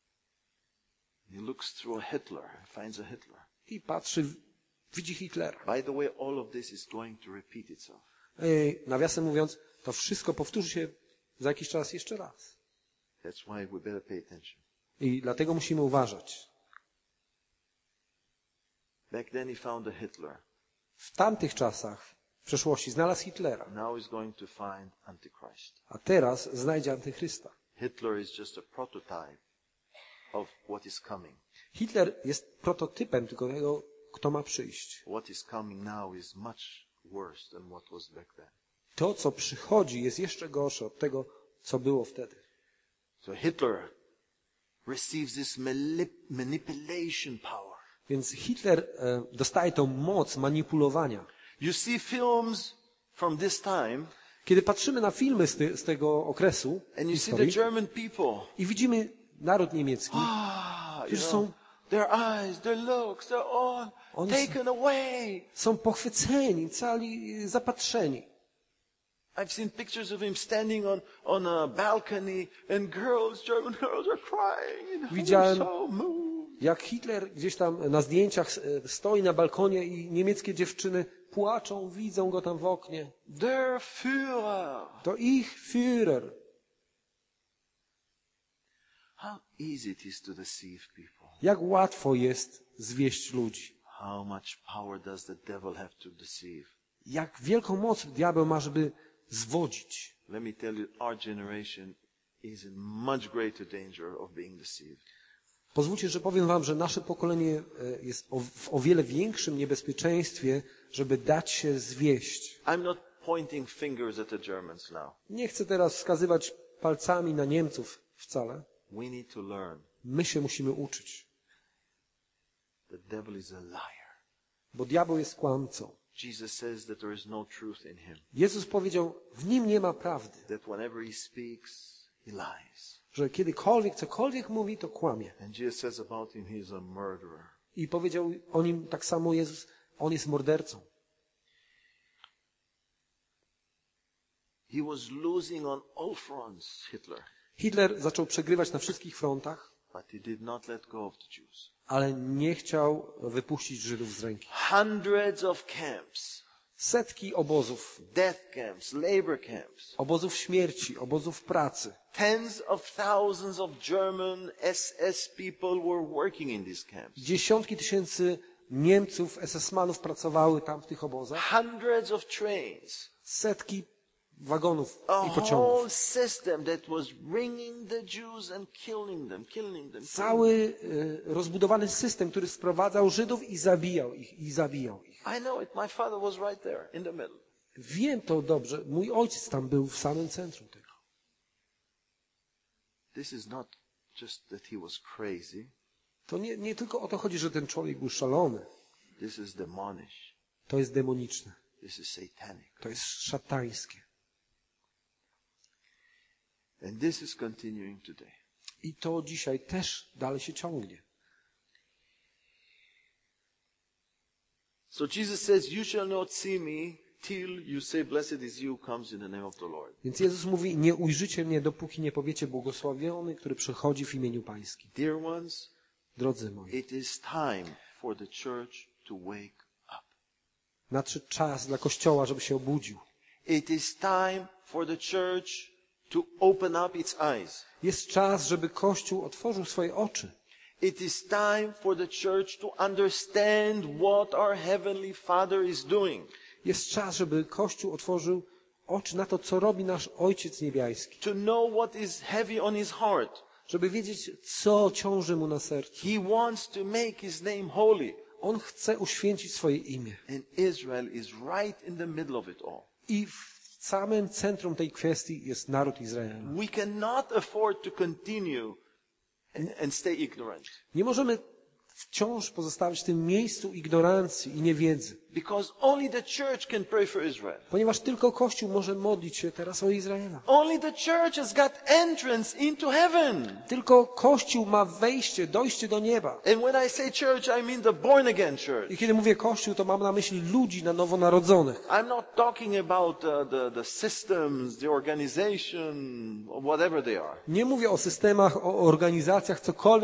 He looks through a Hitler, finds a Hitler. I patrzy, widzi Hitlera. By the way, all of this is going to repeat itself. Nawiasem mówiąc, to wszystko powtórzy się za jakiś czas jeszcze raz. That's why we better pay attention. I dlatego musimy uważać. Back then he found a Hitler. W tamtych czasach, w przeszłości, znalazł Hitlera, Now he's going to find Antichrist. a teraz znajdzie Antychrysta. Hitler is just a prototype of what is coming. Hitler jest prototypem tylko tego, kto ma przyjść. What is coming now is much worse than what was back then. To, co przychodzi, jest jeszcze gorsze od tego, co było wtedy. So Hitler receives this manipulation power. Więc Hitler dostaje tą moc manipulowania. You see films from this time Kiedy patrzymy na filmy z tego okresu and you see the historii German people. i widzimy naród niemiecki, You którzy know, są, their eyes, their looks, they're all Oni taken away. są pochwyceni, cali zapatrzeni. I've seen pictures of him standing on a balcony and German girls are crying. And Widziałem- I'm so moved. Jak Hitler gdzieś tam na zdjęciach stoi na balkonie i niemieckie dziewczyny płaczą, widzą go tam w oknie. Der Führer. To ich Führer. How easy it is to deceive people. Jak łatwo jest zwieść ludzi. How much power does the devil have to deceive? Jak wielką moc diabeł ma, żeby zwodzić. Let me tell you, our generation is in much greater danger of being deceived. Pozwólcie, że powiem wam, że nasze pokolenie jest w o wiele większym niebezpieczeństwie, żeby dać się zwieść. I'm not pointing fingers at the Germans now. Nie chcę teraz wskazywać palcami na Niemców wcale. We need to learn. My się musimy uczyć, The devil is a liar. bo diabeł jest kłamcą. Jesus says that there is no truth in him. Jezus powiedział, w nim nie ma prawdy, That whenever he speaks, he lies. że kiedykolwiek, cokolwiek mówi, to kłamie. And Jesus says about him, he is a murderer. I powiedział o nim tak samo Jezus, on jest mordercą. He was losing on all fronts, Hitler. Hitler zaczął przegrywać na wszystkich frontach, But he did not let go of the Jews. ale nie chciał wypuścić Żydów z ręki. Hundreds of camps, Setki obozów, death camps, labor camps. obozów śmierci, obozów pracy. Tens of thousands of German SS people were working in these camps. Dziesiątki tysięcy Niemców, SS-manów pracowały tam w tych obozach. Hundreds of trains. Setki wagonów A i pociągów. whole system that was bringing the Jews and killing them. Cały rozbudowany system, który sprowadzał Żydów i zabijał ich. I know it. My father was right there in the middle. Wiem to dobrze. Mój ojciec tam był w samym centrum tego. This is not just that he was crazy. To nie tylko o to chodzi, że ten człowiek był szalony. This is demonic. To jest demoniczne. This is satanic. To jest szatańskie. And this is continuing today. I to dzisiaj też dalej się ciągnie. So Jesus says, you shall not see me till you say, blessed is you who comes in the name of the Lord. Więc Jezus mówi, nie ujrzycie mnie, dopóki nie powiecie błogosławiony, który przychodzi w imieniu Pańskim. Dear ones, Drodzy moi, it is time for the church to wake up. nadszedł czas dla Kościoła, żeby się obudził. It is time for the church to open up its eyes. Jest czas, żeby Kościół otworzył swoje oczy. It is time for the church to understand what our Heavenly Father is doing. Jest czas, żeby Kościół otworzył oczy na to, co robi nasz Ojciec Niebiański. To know what is heavy on His heart. Żeby wiedzieć, co ciąży Mu na sercu. He wants to make His name holy. On chce uświęcić swoje imię. And Israel is right in the middle of it all. I w samym centrum tej kwestii jest naród Izraela. We cannot afford to continue and stay ignorant. Nie możemy wciąż pozostawać w tym miejscu ignorancji i niewiedzy. Because only the church can pray for Israel. Ponieważ tylko Kościół może modlić się teraz o Izraela. Only the church has got entrance into heaven. Tylko Kościół ma wejście, dojście do nieba. And when I say church, I mean the born again church. I kiedy mówię Kościół, to mam na myśli ludzi na nowo narodzonych. I'm not talking about the systems, the organization, or whatever they are. Nie mówię o systemach, o organizacjach, cokolwiek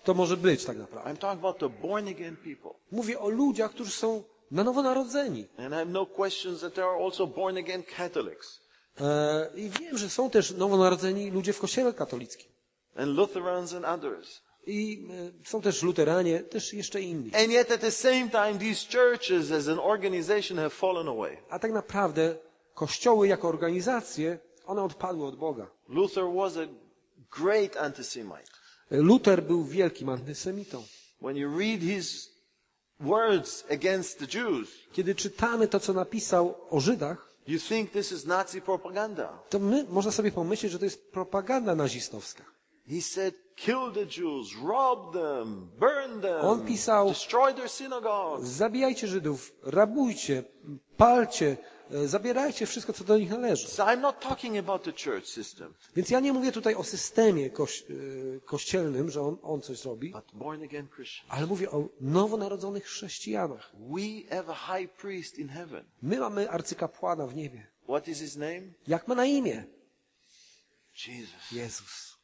to może być tak naprawdę. I'm talking about the born again people. Mówię o ludziach, którzy są na nowo narodzeni. And I have no questions that there are also born again Catholics I wiem, że są też nowonarodzeni ludzie w kościele katolickim. and Lutherans and others. I są też luteranie, też jeszcze inni. And yet at the same time, these churches as an organization have fallen away. A tak naprawdę kościoły jako organizacje, one odpadły od Boga. Luther was a great antisemite. Luter był wielkim antysemitą. When you read his words against the Jews, Kiedy czytamy to, co napisał o Żydach, you think this is Nazi propaganda. to można sobie pomyśleć, że to jest propaganda nazistowska. He said, kill the Jews, rob them, burn them, On pisał, destroy their synagogues. zabijajcie Żydów, rabujcie, palcie, zabierajcie wszystko, co do nich należy. So I'm not talking about the church system, Więc ja nie mówię tutaj o systemie kościelnym, że on coś robi, but born again Christians. ale mówię o nowonarodzonych chrześcijanach. We have a high priest in heaven. My mamy arcykapłana w niebie. What is his name? Jak ma na imię? Jesus. Jezus.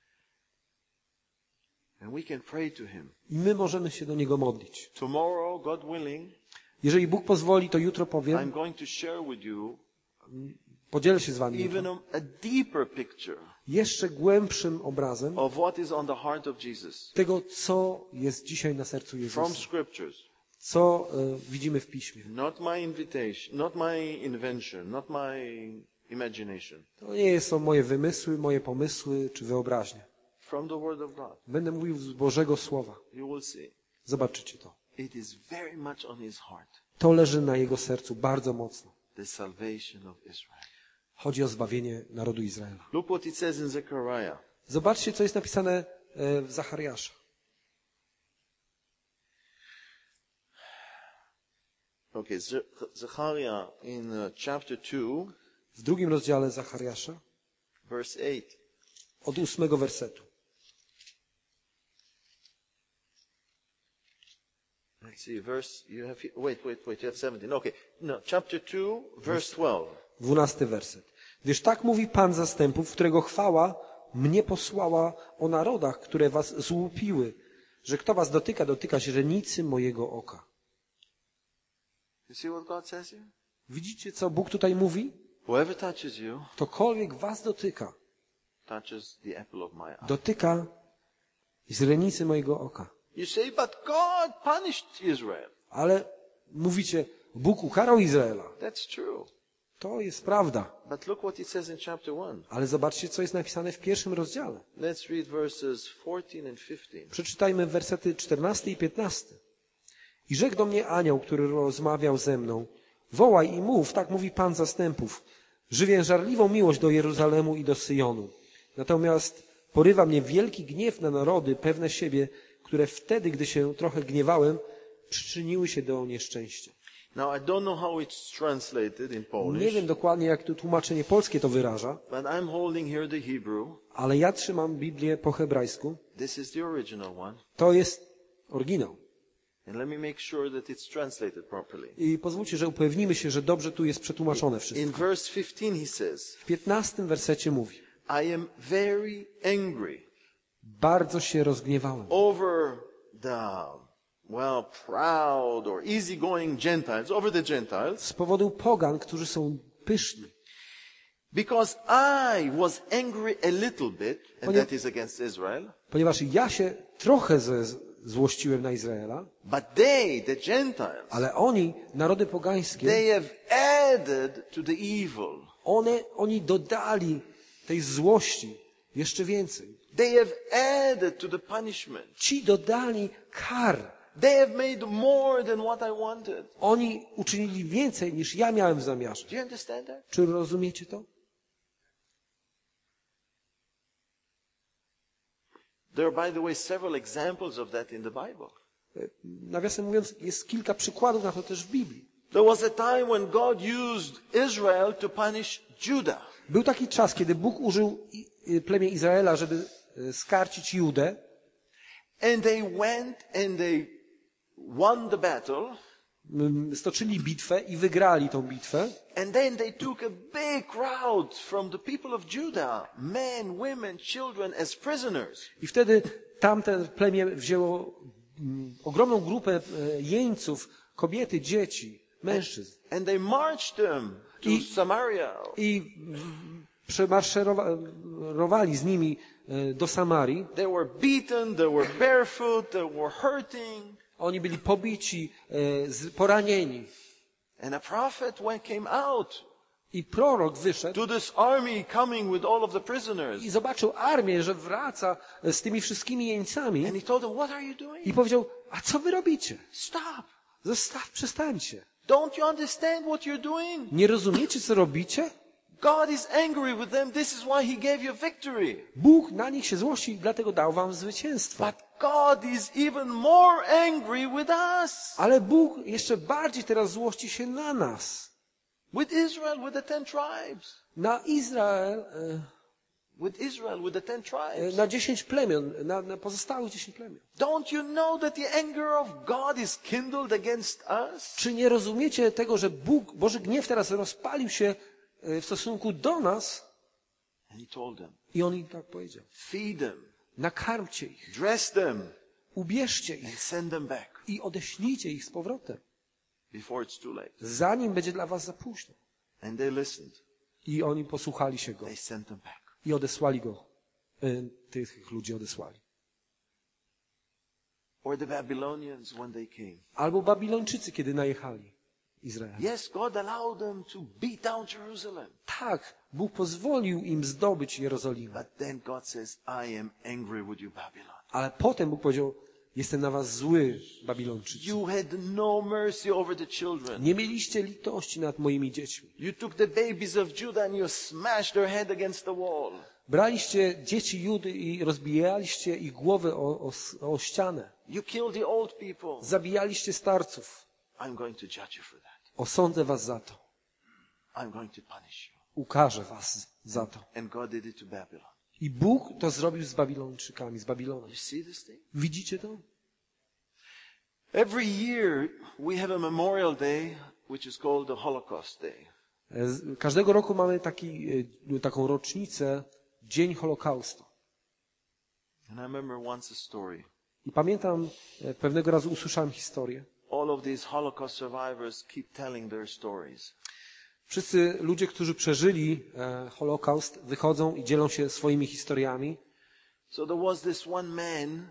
And we can pray to him. I my możemy się do Niego modlić. Tomorrow, God willing, Jeżeli Bóg pozwoli, to jutro I'm powiem, going to share with you podzielę się z wami even jutro, a deeper picture jeszcze głębszym obrazem of what is on the heart of Jesus tego, co jest dzisiaj na sercu from Jezusa. scriptures. Co widzimy w Piśmie. Not my invitation, not my invention, not my imagination. To nie są moje wymysły, moje pomysły czy wyobraźnie. From the Word of God. Będę mówił z Bożego Słowa. You will see. Zobaczycie to. It is very much on his heart. To leży na Jego sercu bardzo mocno. The salvation of Israel. Chodzi o zbawienie narodu Izraela. Look what it says in Zechariah. Zobaczcie, co jest napisane w Zachariasza. Okay, Zechariah in chapter 2, W 2 rozdziale Zachariasza, verse 8. od 8 wersetu. Let's see, verse, you have, wait, you have 17. Okay, no, chapter 2, verse 12. 12 werset. Gdyż tak mówi Pan zastępów, którego chwała mnie posłała o narodach, które was złupiły, że kto was dotyka, dotyka źrenicy mojego oka. You see what God says here? Widzicie, co Bóg tutaj mówi? Whoever touches you, Ktokolwiek was dotyka, touches the apple of my eye. dotyka źrenicy mojego oka. You say, but God punished Israel. Ale mówicie, Bóg ukarał Izraela. That's true. To jest prawda. But look what it says in chapter 1. Ale zobaczcie, co jest napisane w 1 rozdziale. Let's read verses 14 and 15. Przeczytajmy wersety 14 i 15. I rzekł do mnie anioł, który rozmawiał ze mną: wołaj i mów, tak mówi Pan zastępów. Żywię żarliwą miłość do Jeruzalemu i do Syjonu. Natomiast porywa mnie wielki gniew na narody pewne siebie, które wtedy, gdy się trochę gniewałem, przyczyniły się do nieszczęścia. Now, I don't know how it's translated in Nie Polish, wiem dokładnie, jak to tłumaczenie polskie to wyraża, but I'm holding here the Hebrew. ale ja trzymam Biblię po hebrajsku. This is the original one. To jest oryginał. And let me make sure that it's translated properly. I pozwólcie, że upewnimy się, że dobrze tu jest przetłumaczone wszystko. In verse 15 he says, W 15 wersecie mówi: I am very angry bardzo się rozgniewałem over the, well, proud or easygoing Gentiles, over the Gentiles, z powodu pogan, którzy są pyszni. because I was angry a little bit, and that is against Israel, Ponieważ ja się trochę złościłem na Izraela, but they, the Gentiles, ale oni, narody pogańskie, they have added to the evil. oni dodali tej złości jeszcze więcej. They have added to the punishment. Ci dodali kar. They have made more than what I wanted. Oni uczynili więcej, niż ja miałem w zamiarze. Do you understand that? Czy rozumiecie to? There are, by the way, several examples of that in the Bible. Nawiasem mówiąc, jest kilka przykładów na to też w Biblii. There was a time when God used Israel to punish Judah. Był taki czas, kiedy Bóg użył plemię Izraela, żeby skarcić Judę. And they went and they won the battle. Stoczyli bitwę i wygrali tą bitwę. And then they took a big crowd from the people of Judah, men, women, children, as prisoners. I wtedy tamte plemię wzięło ogromną grupę jeńców, kobiety, dzieci, mężczyzn. And they marched them to Samaria. I przemaszerowali z nimi do Samarii. They were beaten, they were barefoot, they were hurting. Oni byli pobici, poranieni. And a prophet came out I prorok wyszedł to this army coming with all of the prisoners. i zobaczył armię, że wraca z tymi wszystkimi jeńcami. And he told them, what are you doing? I powiedział, a co wy robicie? Stop. Przestańcie. Don't you understand what you're doing? Nie rozumiecie, co robicie? God is angry with them. This is why he gave you victory. Bóg na nich się złości i dlatego dał wam zwycięstwo. But God is even more angry with us. Ale Bóg jeszcze bardziej teraz złości się na nas. With Israel, with the 10 tribes. Na Izrael, With Israel, with the 10 tribes. na 10 plemion, na pozostałych 10 plemion. Don't you know that the anger of God is kindled against us? Czy nie rozumiecie tego, że Boży gniew teraz rozpalił się w stosunku do nas? And he told them, I on im tak powiedział. feed them, Nakarmcie ich, dress them, ubierzcie and ich send them back i odeślijcie ich z powrotem, before it's too late. zanim będzie dla was za późno. And they listened. I oni posłuchali się go They sent them back. i odesłali go. Tych ludzi odesłali. Or the Babylonians when they came. Albo Babilończycy, kiedy najechali Izrael. Yes, God allowed them to beat down Jerusalem. Tak, Bóg pozwolił im zdobyć Jerozolimę. But then God says, I am angry with you, Babylon. Ale potem Bóg powiedział, jestem na was zły, Babilończycy. You had no mercy over the children. Nie mieliście litości nad moimi dziećmi. You took the babies of Judah and you smashed their head against the wall. Braliście dzieci Judy i rozbijaliście ich głowy o ścianę. You killed the old people. Zabijaliście starców. I'm going to judge you for that. Osądzę was za to. I'm going to punish you. Ukarzę was za to. And God did it to Babylon. I Bóg to zrobił z Babilończykami, z Babilonem. You see this thing? Widzicie to? Every year we have a memorial day which is called the Holocaust Day. Każdego roku mamy taką rocznicę, Dzień Holokaustu. And I remember once a story. I pamiętam, pewnego razu usłyszałem historię. All of these Holocaust survivors keep telling their stories. Wszyscy ludzie, którzy przeżyli Holokaust, wychodzą i dzielą się swoimi historiami. So there was this one man,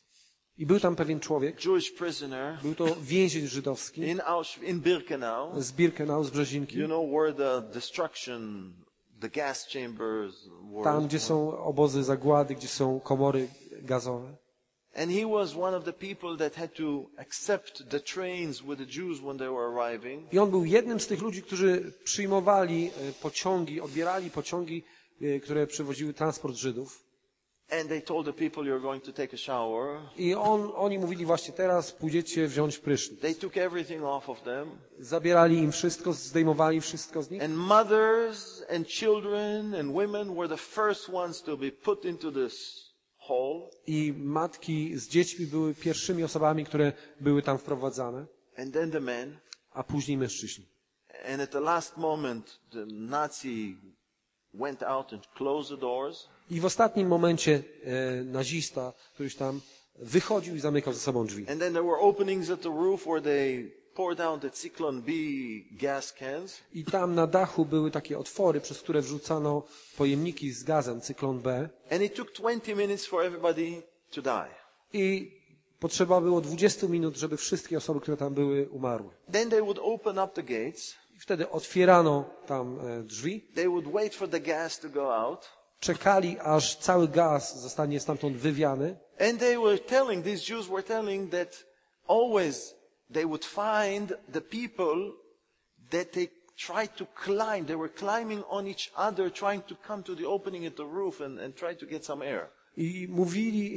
I był tam pewien człowiek, Jewish prisoner, był to więzień żydowski in Birkenau. z Birkenau, z Brzezinki, You know where the destruction, the gas chambers were. tam, gdzie są obozy zagłady, gdzie są komory gazowe. And he was one of the people that had to accept the trains with the Jews when they were arriving. I on był jednym z tych ludzi, którzy przyjmowali pociągi, odbierali pociągi, które przywoziły transport Żydów. And they told the people, you're going to take a shower. I oni mówili właśnie teraz pójdziecie wziąć prysznic. They took everything off of them. Zabierali im wszystko, zdejmowali wszystko z nich. And mothers and children and women were the first ones to be put into this hall. I matki z dziećmi były pierwszymi osobami, które były tam wprowadzane, And then the men. a później mężczyźni. And at the last moment, the Nazi went out and closed the doors. I w ostatnim momencie nazista, któryś tam wychodził i zamykał za sobą drzwi. And then there were openings at the roof where they poured down the Zyklon B gas cans. I tam na dachu były takie otwory, przez które wrzucano pojemniki z gazem, cyklon B. And it took 20 minutes for everybody to die. I potrzeba było 20 minut, żeby wszystkie osoby, które tam były, umarły. Then they would open up the gates. I wtedy otwierano tam drzwi, They would wait for the gas to go out. czekali, aż cały gaz zostanie stamtąd wywiany. And these Jews were telling that always they would find the people that they tried to climb. They were climbing on each other, trying to come to the opening at the roof and try to get some air. I mówili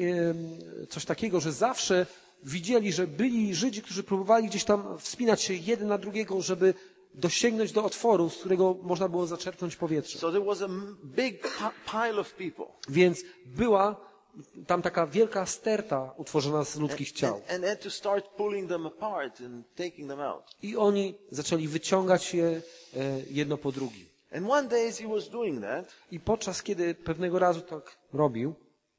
coś takiego, że zawsze widzieli, że byli Żydzi, którzy próbowali gdzieś tam wspinać się jeden na drugiego, żeby dosięgnąć do otworu, z którego można było zaczerpnąć powietrze. So there was a big pile of people. Więc była tam taka wielka sterta utworzona z ludzkich ciał. And had to start pulling them apart and taking them out. I oni zaczęli wyciągać je jedno po drugim. And one day as he was doing that, I podczas kiedy pewnego razu tak robił,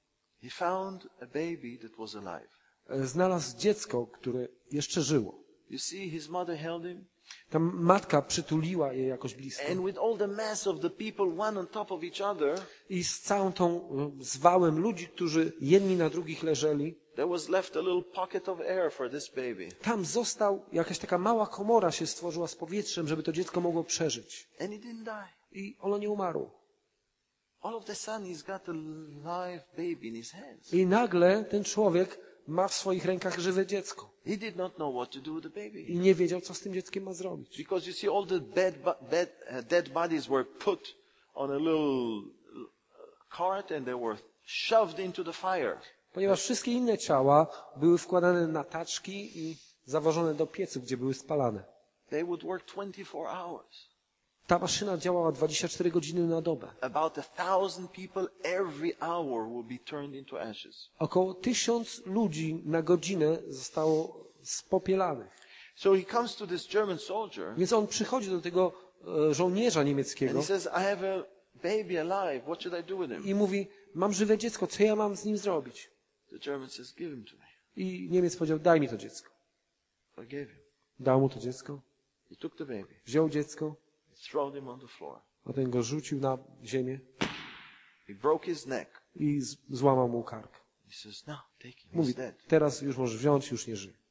He found a baby that was alive. Znalazł dziecko, które jeszcze żyło. You see, his mother held him. Ta matka przytuliła je jakoś blisko. And with all the mass of the people, one on top of each other, I z całą tą zwałem ludzi, którzy jedni na drugich leżeli, there was left a little pocket of air for this baby. tam został, jakaś taka mała komora się stworzyła z powietrzem, żeby to dziecko mogło przeżyć. And he didn't die. I ono nie umarło. All of a sudden, he's got a live baby in his hands. I nagle ten człowiek ma w swoich rękach żywe dziecko. He did not know what to do with the baby. I nie wiedział, co z tym dzieckiem ma zrobić. Because you see, all the dead bodies were put on a little cart and they were shoved into the fire. Ponieważ wszystkie inne ciała były wkładane na taczki i zawożone do pieców, gdzie były spalane. They would work 24 hours. Ta maszyna działała 24 godziny na dobę. About 1,000 people every hour will be turned into ashes. Około 1000 ludzi na godzinę zostało spopielanych. So he comes to this German soldier Więc on przychodzi do tego żołnierza and niemieckiego he says, I have a baby alive. What should I do with him? i mówi, mam żywe dziecko, co ja mam z nim zrobić? The German says, give him to me. I Niemiec powiedział, daj mi to dziecko. I gave him. Dał mu to dziecko, He took the baby, wziął dziecko, thrown him on the floor. potem go rzucił na ziemię He broke his neck. i złamał mu kark. He says, no, take him. Mówi, He's dead. teraz już możesz wziąć, już nie żyje.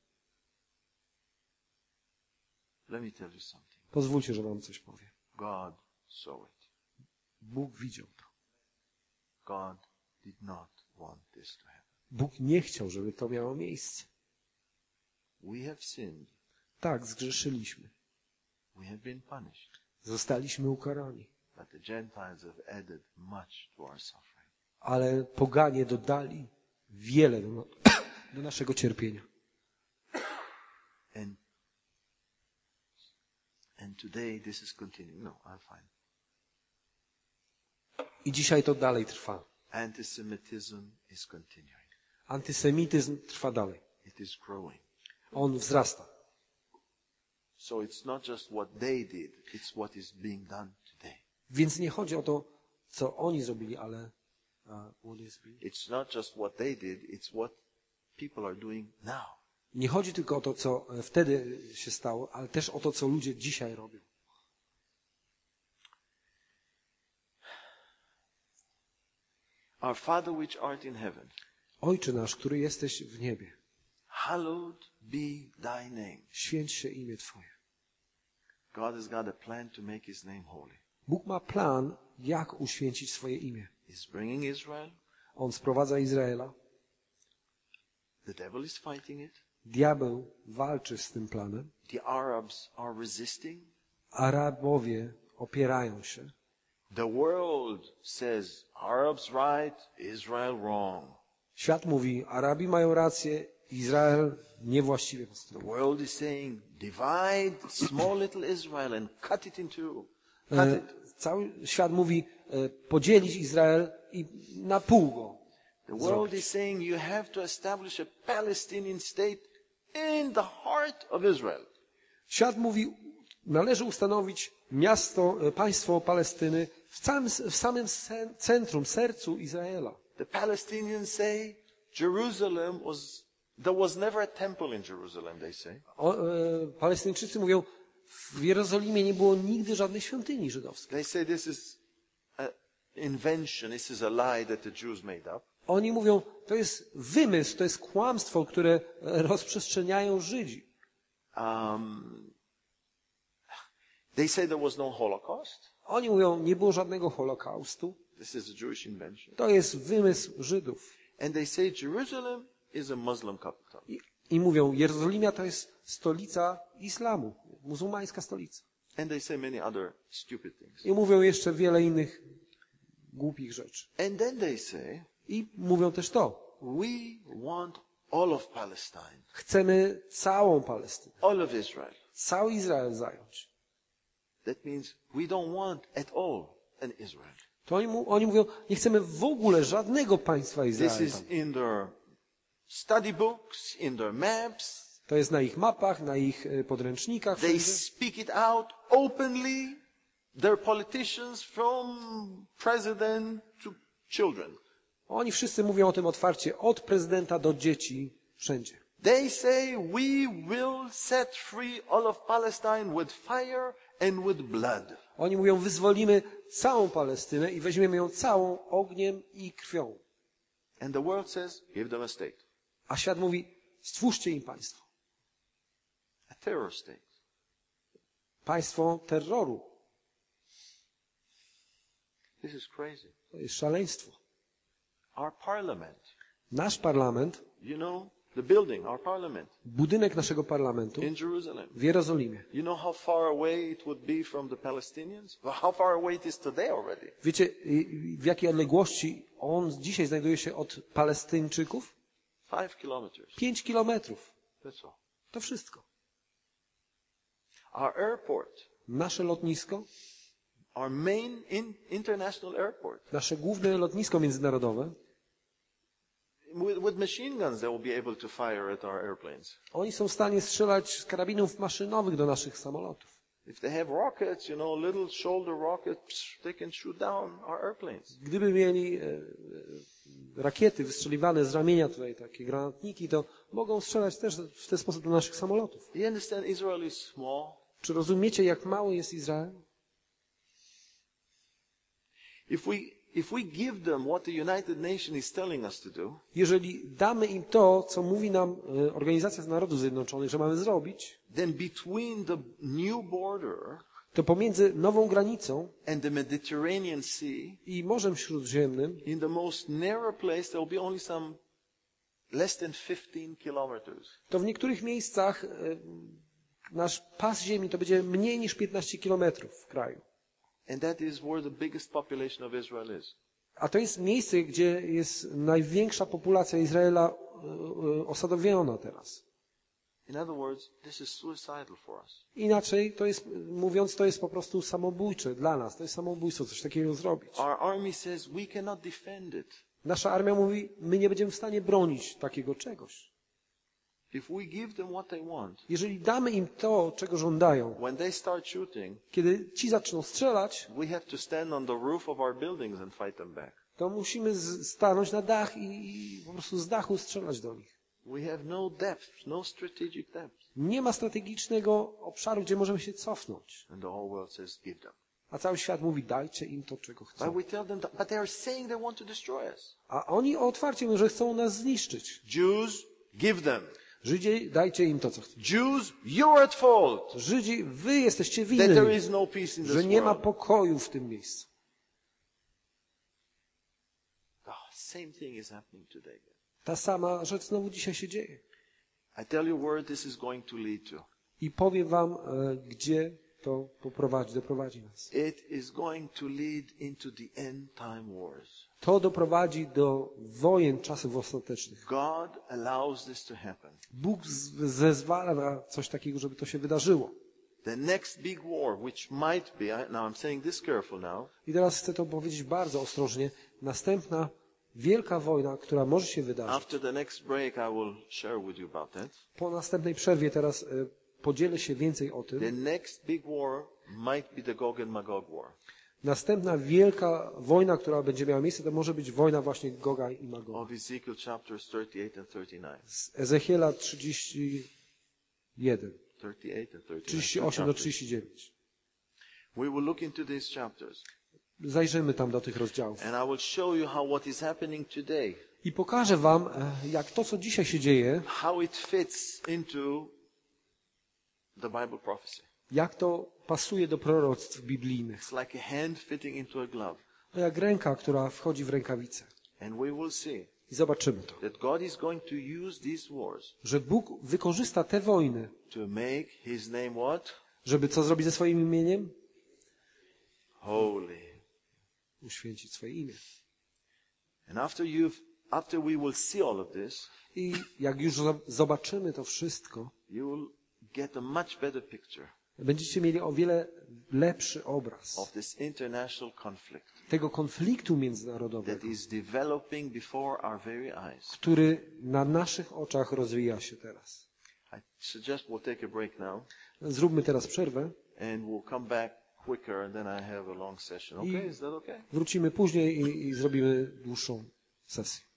Let me tell you something. Pozwólcie, że wam coś powiem. God saw it. Bóg widział to. God did not want this to happen. Bóg nie chciał, żeby to miało miejsce. We have sinned. Tak, zgrzeszyliśmy. We have been punished. Zostaliśmy ukarani. But the Gentiles have added much to our suffering. Ale poganie dodali wiele do naszego cierpienia. And today this is continuing. No, I'm fine. I dzisiaj to dalej trwa. Antisemitism is continuing. Antysemityzm trwa dalej. It is growing. On wzrasta. So it's not just what they did, it's what is being done today. Więc nie chodzi o to, co oni zrobili, ale what is being... It's not just what they did, it's what people are doing now. Nie chodzi tylko o to, co wtedy się stało, ale też o to, co ludzie dzisiaj robią. Our Father which art in heaven, Ojcze nasz, który jesteś w niebie, hallowed be thy name. święć się imię Twoje. God has got a plan to make his name holy. Bóg ma plan, jak uświęcić swoje imię. He's bringing Israel. On sprowadza Izraela. The devil is fighting it. Diabeł walczy z tym planem. The Arabs are resisting. Arabowie opierają się. The world says Arabs right, Israel wrong. Świat mówi, Arabi mają rację, Izrael niewłaściwie The postępuje. world is saying divide small little Israel and cut it in two. Cut it. Cały świat mówi, podzielić Izrael i na pół go. The world is saying you have to establish a Palestinian state in the heart of Israel. Świat mówi, należy ustanowić miasto, państwo Palestyny w samym centrum, sercu Izraela. The Palestinians say there was never a temple in Jerusalem, they say. Palestyńczycy mówią, w Jerozolimie nie było nigdy żadnej świątyni żydowskiej. They say this is an invention, this is a lie that the Jews made up. Oni mówią, to jest wymysł, to jest kłamstwo, które rozprzestrzeniają Żydzi. They say there was no Holocaust. Oni mówią, nie było żadnego Holokaustu. This is a Jewish invention. To jest wymysł Żydów. And they say Jerusalem is a Muslim capital. I mówią, Jerozolimia to jest stolica islamu, muzułmańska stolica. And they say many other stupid things. I mówią jeszcze wiele innych głupich rzeczy. And then they say, I mówią też to. we want all of Palestine, Chcemy całą Palestynę, all of Israel. cały Izrael zająć. That means we don't want at all an Israel. To oni mówią, nie chcemy w ogóle żadnego państwa This Izraela. is in their study books, in their maps. To jest na ich mapach, na ich podręcznikach. They Wszędzie. speak it out openly. Their politicians from president to children. Oni wszyscy mówią o tym otwarcie, od prezydenta do dzieci, wszędzie. They say we will set free all of Palestine with fire and with blood. Oni mówią, wyzwolimy całą Palestynę i weźmiemy ją całą ogniem i krwią. And the world says, give them a state. A świat mówi, stwórzcie im państwo. A terror state. Państwo terroru. This is crazy. To jest szaleństwo. Our parliament, Nasz parlament, you know, the building, our parliament budynek naszego parlamentu in Jerusalem. w Jerozolimie. You know how far away it would be from the Palestinians? Well, how far away it is today already? Wiecie, w jakiej odległości on dzisiaj znajduje się od Palestyńczyków? 5 kilometers. 5 kilometrów. That's all. To wszystko. Our airport, Nasze lotnisko, our main international airport, nasze główne lotnisko międzynarodowe, with machine guns they will be able to fire at our airplanes. oni są w stanie strzelać z karabinów maszynowych do naszych samolotów. If they have rockets, you know, little shoulder rockets, they can shoot down our airplanes. Gdyby mieli rakiety wystrzeliwane z ramienia tutaj, takie granatniki, to mogą strzelać też w ten sposób do naszych samolotów. You understand Israel is small? Czy rozumiecie, jak mały jest Izrael? If we give them what the United Nations is telling us to do, Jeżeli damy im to, co mówi nam Organizacja Narodów Zjednoczonych, że mamy zrobić, then between the new border to pomiędzy nową granicą and the Mediterranean Sea, i Morzem Śródziemnym, in the most narrow place, there will be only some less than 15 kilometers. to w niektórych miejscach nasz pas ziemi to będzie mniej niż 15 kilometrów w kraju. And that is where the biggest population of Israel is. A to jest miejsce, gdzie jest największa populacja Izraela osadowiona teraz. In other words, this is suicidal for us. Inaczej, to jest, mówiąc, to jest po prostu samobójcze dla nas. To jest samobójstwo, coś takiego zrobić. Our army says we cannot defend it. Nasza armia mówi, my nie będziemy w stanie bronić takiego czegoś. If we give them what they want, Jeżeli damy im to, czego żądają, when they start shooting, kiedy ci zaczną strzelać, we have to stand on the roof of our buildings and fight them back. to musimy stanąć na dach i po prostu z dachu strzelać do nich. We have no depth, no strategic depth. Nie ma strategicznego obszaru, gdzie możemy się cofnąć. And the whole world says, give them. A cały świat mówi, dajcie im to, czego But chcą. we tell them, but they are saying they want to destroy us. A oni otwarcie mówią, że chcą nas zniszczyć. Jews, give them. Żydzi, dajcie im to, co chcą. Jews, you're at fault. Żydzi, wy jesteście That there winni, is no peace in że this nie ma world. pokoju w tym miejscu. The same thing is happening today. Ta sama rzecz znowu dzisiaj się dzieje. I tell you where this is going to lead to. I powiem wam, gdzie to doprowadzi nas. It is going to lead into the end time wars. To doprowadzi do wojen czasów ostatecznych. God allows this to happen. Bóg zezwala na coś takiego, żeby to się wydarzyło. The next big war, which might be, now I'm saying this careful now, I teraz chcę to powiedzieć bardzo ostrożnie. Następna wielka wojna, która może się wydarzyć. after the next break I will share with you about that. Po następnej przerwie teraz podzielę się więcej o The tym. next big war might be the Gog and Magog war. Następna wielka wojna, która będzie miała miejsce, to może być wojna właśnie Goga i Magoga. Of Ezekiel chapters 38 and 39. Z Ezechiela 31, 38 and 39. 38 do 39. We will look into these chapters. Zajrzymy tam do tych rozdziałów. And I will show you how what is happening today, I pokażę wam, jak to, co dzisiaj się dzieje, how it fits into the Bible prophecy. jak to pasuje do proroctw biblijnych. It's like a hand fitting into a glove. To jak ręka, która wchodzi w rękawicę. And we will see I zobaczymy to. that God is going to use these wars Że Bóg wykorzysta te wojny, to make His name what? żeby co zrobić ze swoim imieniem? Holy. Uświęcić swoje imię. And after we will see all of this, I jak już zobaczymy to wszystko, you will get a much better picture będziecie mieli o wiele lepszy obraz of this international conflict tego konfliktu that międzynarodowego, is developing before our very eyes. który na naszych oczach rozwija się teraz. I suggest we'll take a break now Zróbmy teraz przerwę. and we'll come back quicker and then I have a long session. Okay, is that okay? Wrócimy później i zrobimy dłuższą sesji.